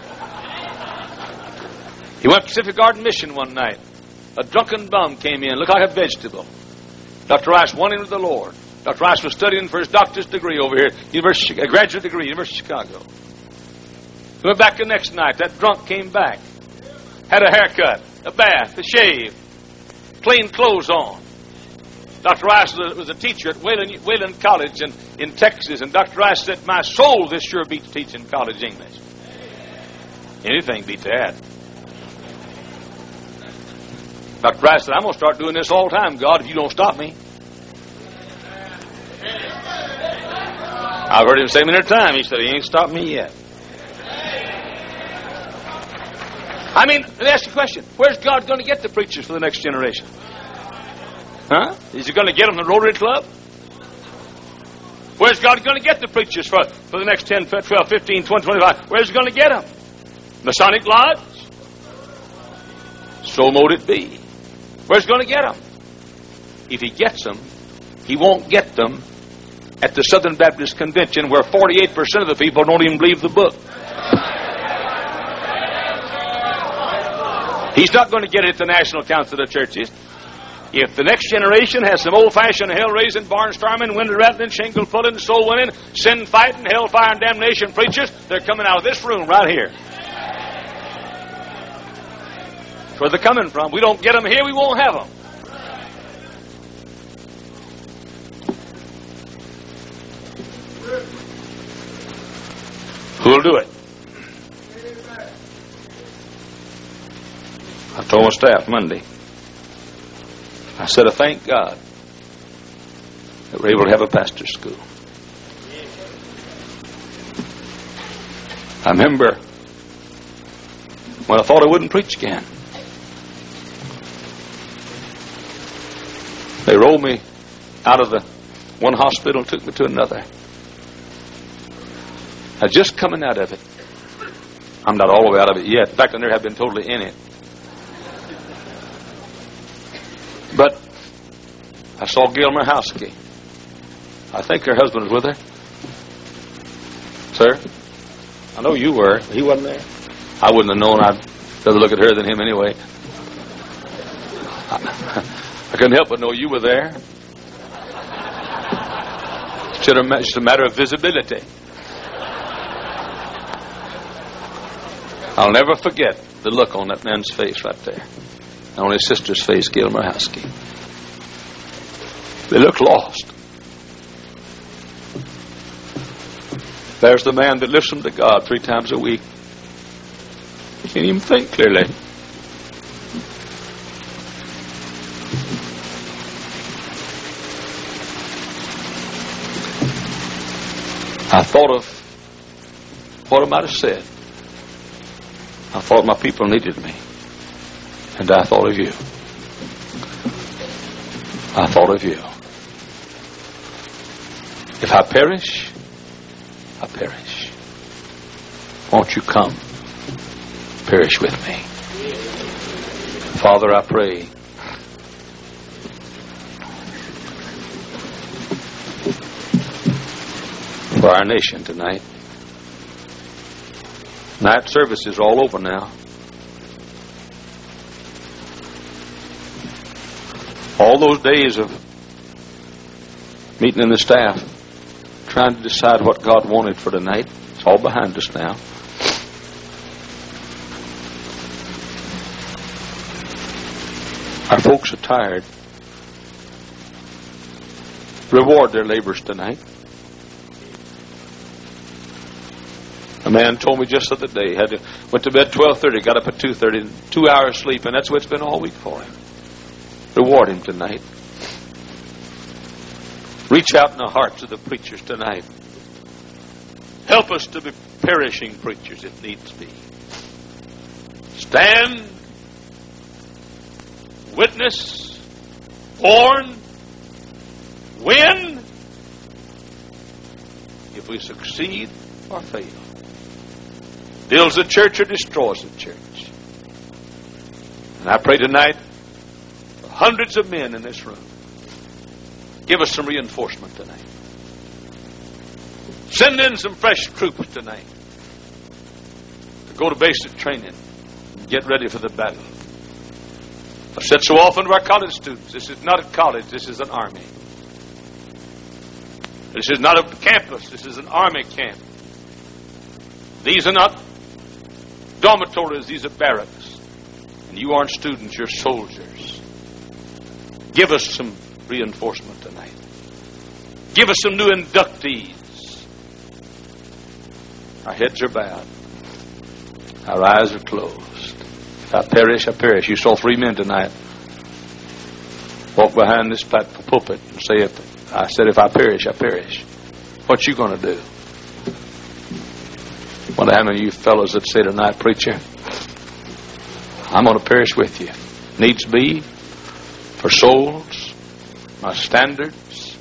he went to Pacific Garden Mission one night. A drunken bum came in, looked like a vegetable. Doctor Rice won him to the Lord. Doctor Rice was studying for his doctor's degree over here, University, a graduate degree, University of Chicago. He went back the next night. That drunk came back. Had a haircut, a bath, a shave, clean clothes on. Doctor Rice was a teacher at Wayland, Wayland College in, in Texas, and Doctor Rice said, my soul, this sure beats teaching college English. Anything beats that. Doctor Rice said, I'm going to start doing this all the time, God, if you don't stop me. I've heard him say many times. He said, he ain't stopped me yet. I mean, let me ask you a question. Where's God going to get the preachers for the next generation? Huh? Is he going to get them from the Rotary Club? Where's God going to get the preachers for, for the next ten, twelve, fifteen, twenty, twenty-five? Where's he going to get them? Masonic Lodge? So mote it be. Where's he going to get them? If he gets them, he won't get them at the Southern Baptist Convention where forty-eight percent of the people don't even believe the book. He's not going to get it at the National Council of Churches. If the next generation has some old-fashioned hell-raising, barnstorming, window-rattling, shingle-pulling, soul-winning, sin-fighting, hell-fire and damnation preachers, they're coming out of this room right here. That's where they're coming from. We don't get them here, we won't have them. Who'll do it? I told my staff Monday. I said, I thank God that we're able to have a pastor's school. I remember when I thought I wouldn't preach again. They rolled me out of the one hospital and took me to another. I just coming out of it. I'm not all the way out of it yet. In fact, I never have been totally in it. But I saw Gail Murhowski. I think her husband was with her. Sir? I know you were. He wasn't there. I wouldn't have known. I'd rather look at her than him anyway. I, I couldn't help but know you were there. It's just a matter of visibility. I'll never forget the look on that man's face right there. And on his sister's face, Gail Murhowski. They look lost. There's the man that listened to God three times a week. Can't even think clearly. I thought of what I might have said. I thought my people needed me. And I thought of you. I thought of you. If I perish, I perish. Won't you come? Perish with me. Father, I pray for our nation tonight. Night service is all over now. All those days of meeting in the staff, trying to decide what God wanted for tonight, it's all behind us now. Our folks are tired. Reward their labors tonight. A man told me just the other day, had to, went to bed twelve thirty, got up at two thirty, two hours sleep, and that's what it's been all week for him. Reward him tonight. Reach out in the hearts of the preachers tonight. Help us to be perishing preachers if needs be. Stand, witness, warn, win, if we succeed or fail. Builds the church or destroys the church. And I pray tonight for hundreds of men in this room. Give us some reinforcement tonight. Send in some fresh troops tonight to go to basic training and get ready for the battle. I've said so often to our college students, this is not a college, this is an army. This is not a campus, this is an army camp. These are not dormitories, these are barracks. And you aren't students, you're soldiers. Give us some reinforcement tonight. Give us some new inductees. Our heads are bowed. Our eyes are closed. If I perish, I perish. You saw three men tonight walk behind this pulpit and say, if I said, if I perish, I perish. What you going to do? Wonder how many of you fellows that say tonight, preacher, I'm going to perish with you. Needs be for souls, my standards,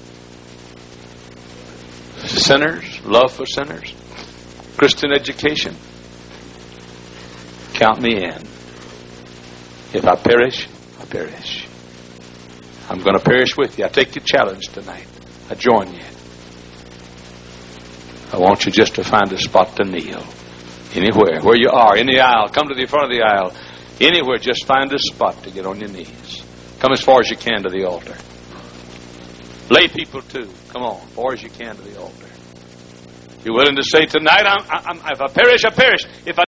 sinners, love for sinners, Christian education. Count me in. If I perish, I perish. I'm going to perish with you. I take your challenge tonight. I join you. I want you just to find a spot to kneel. Anywhere, where you are, in the aisle. Come to the front of the aisle. Anywhere, just find a spot to get on your knees. Come as far as you can to the altar. Lay people too. Come on, as far as you can to the altar. You're willing to say tonight, I'm, I'm, if I perish, I perish. If I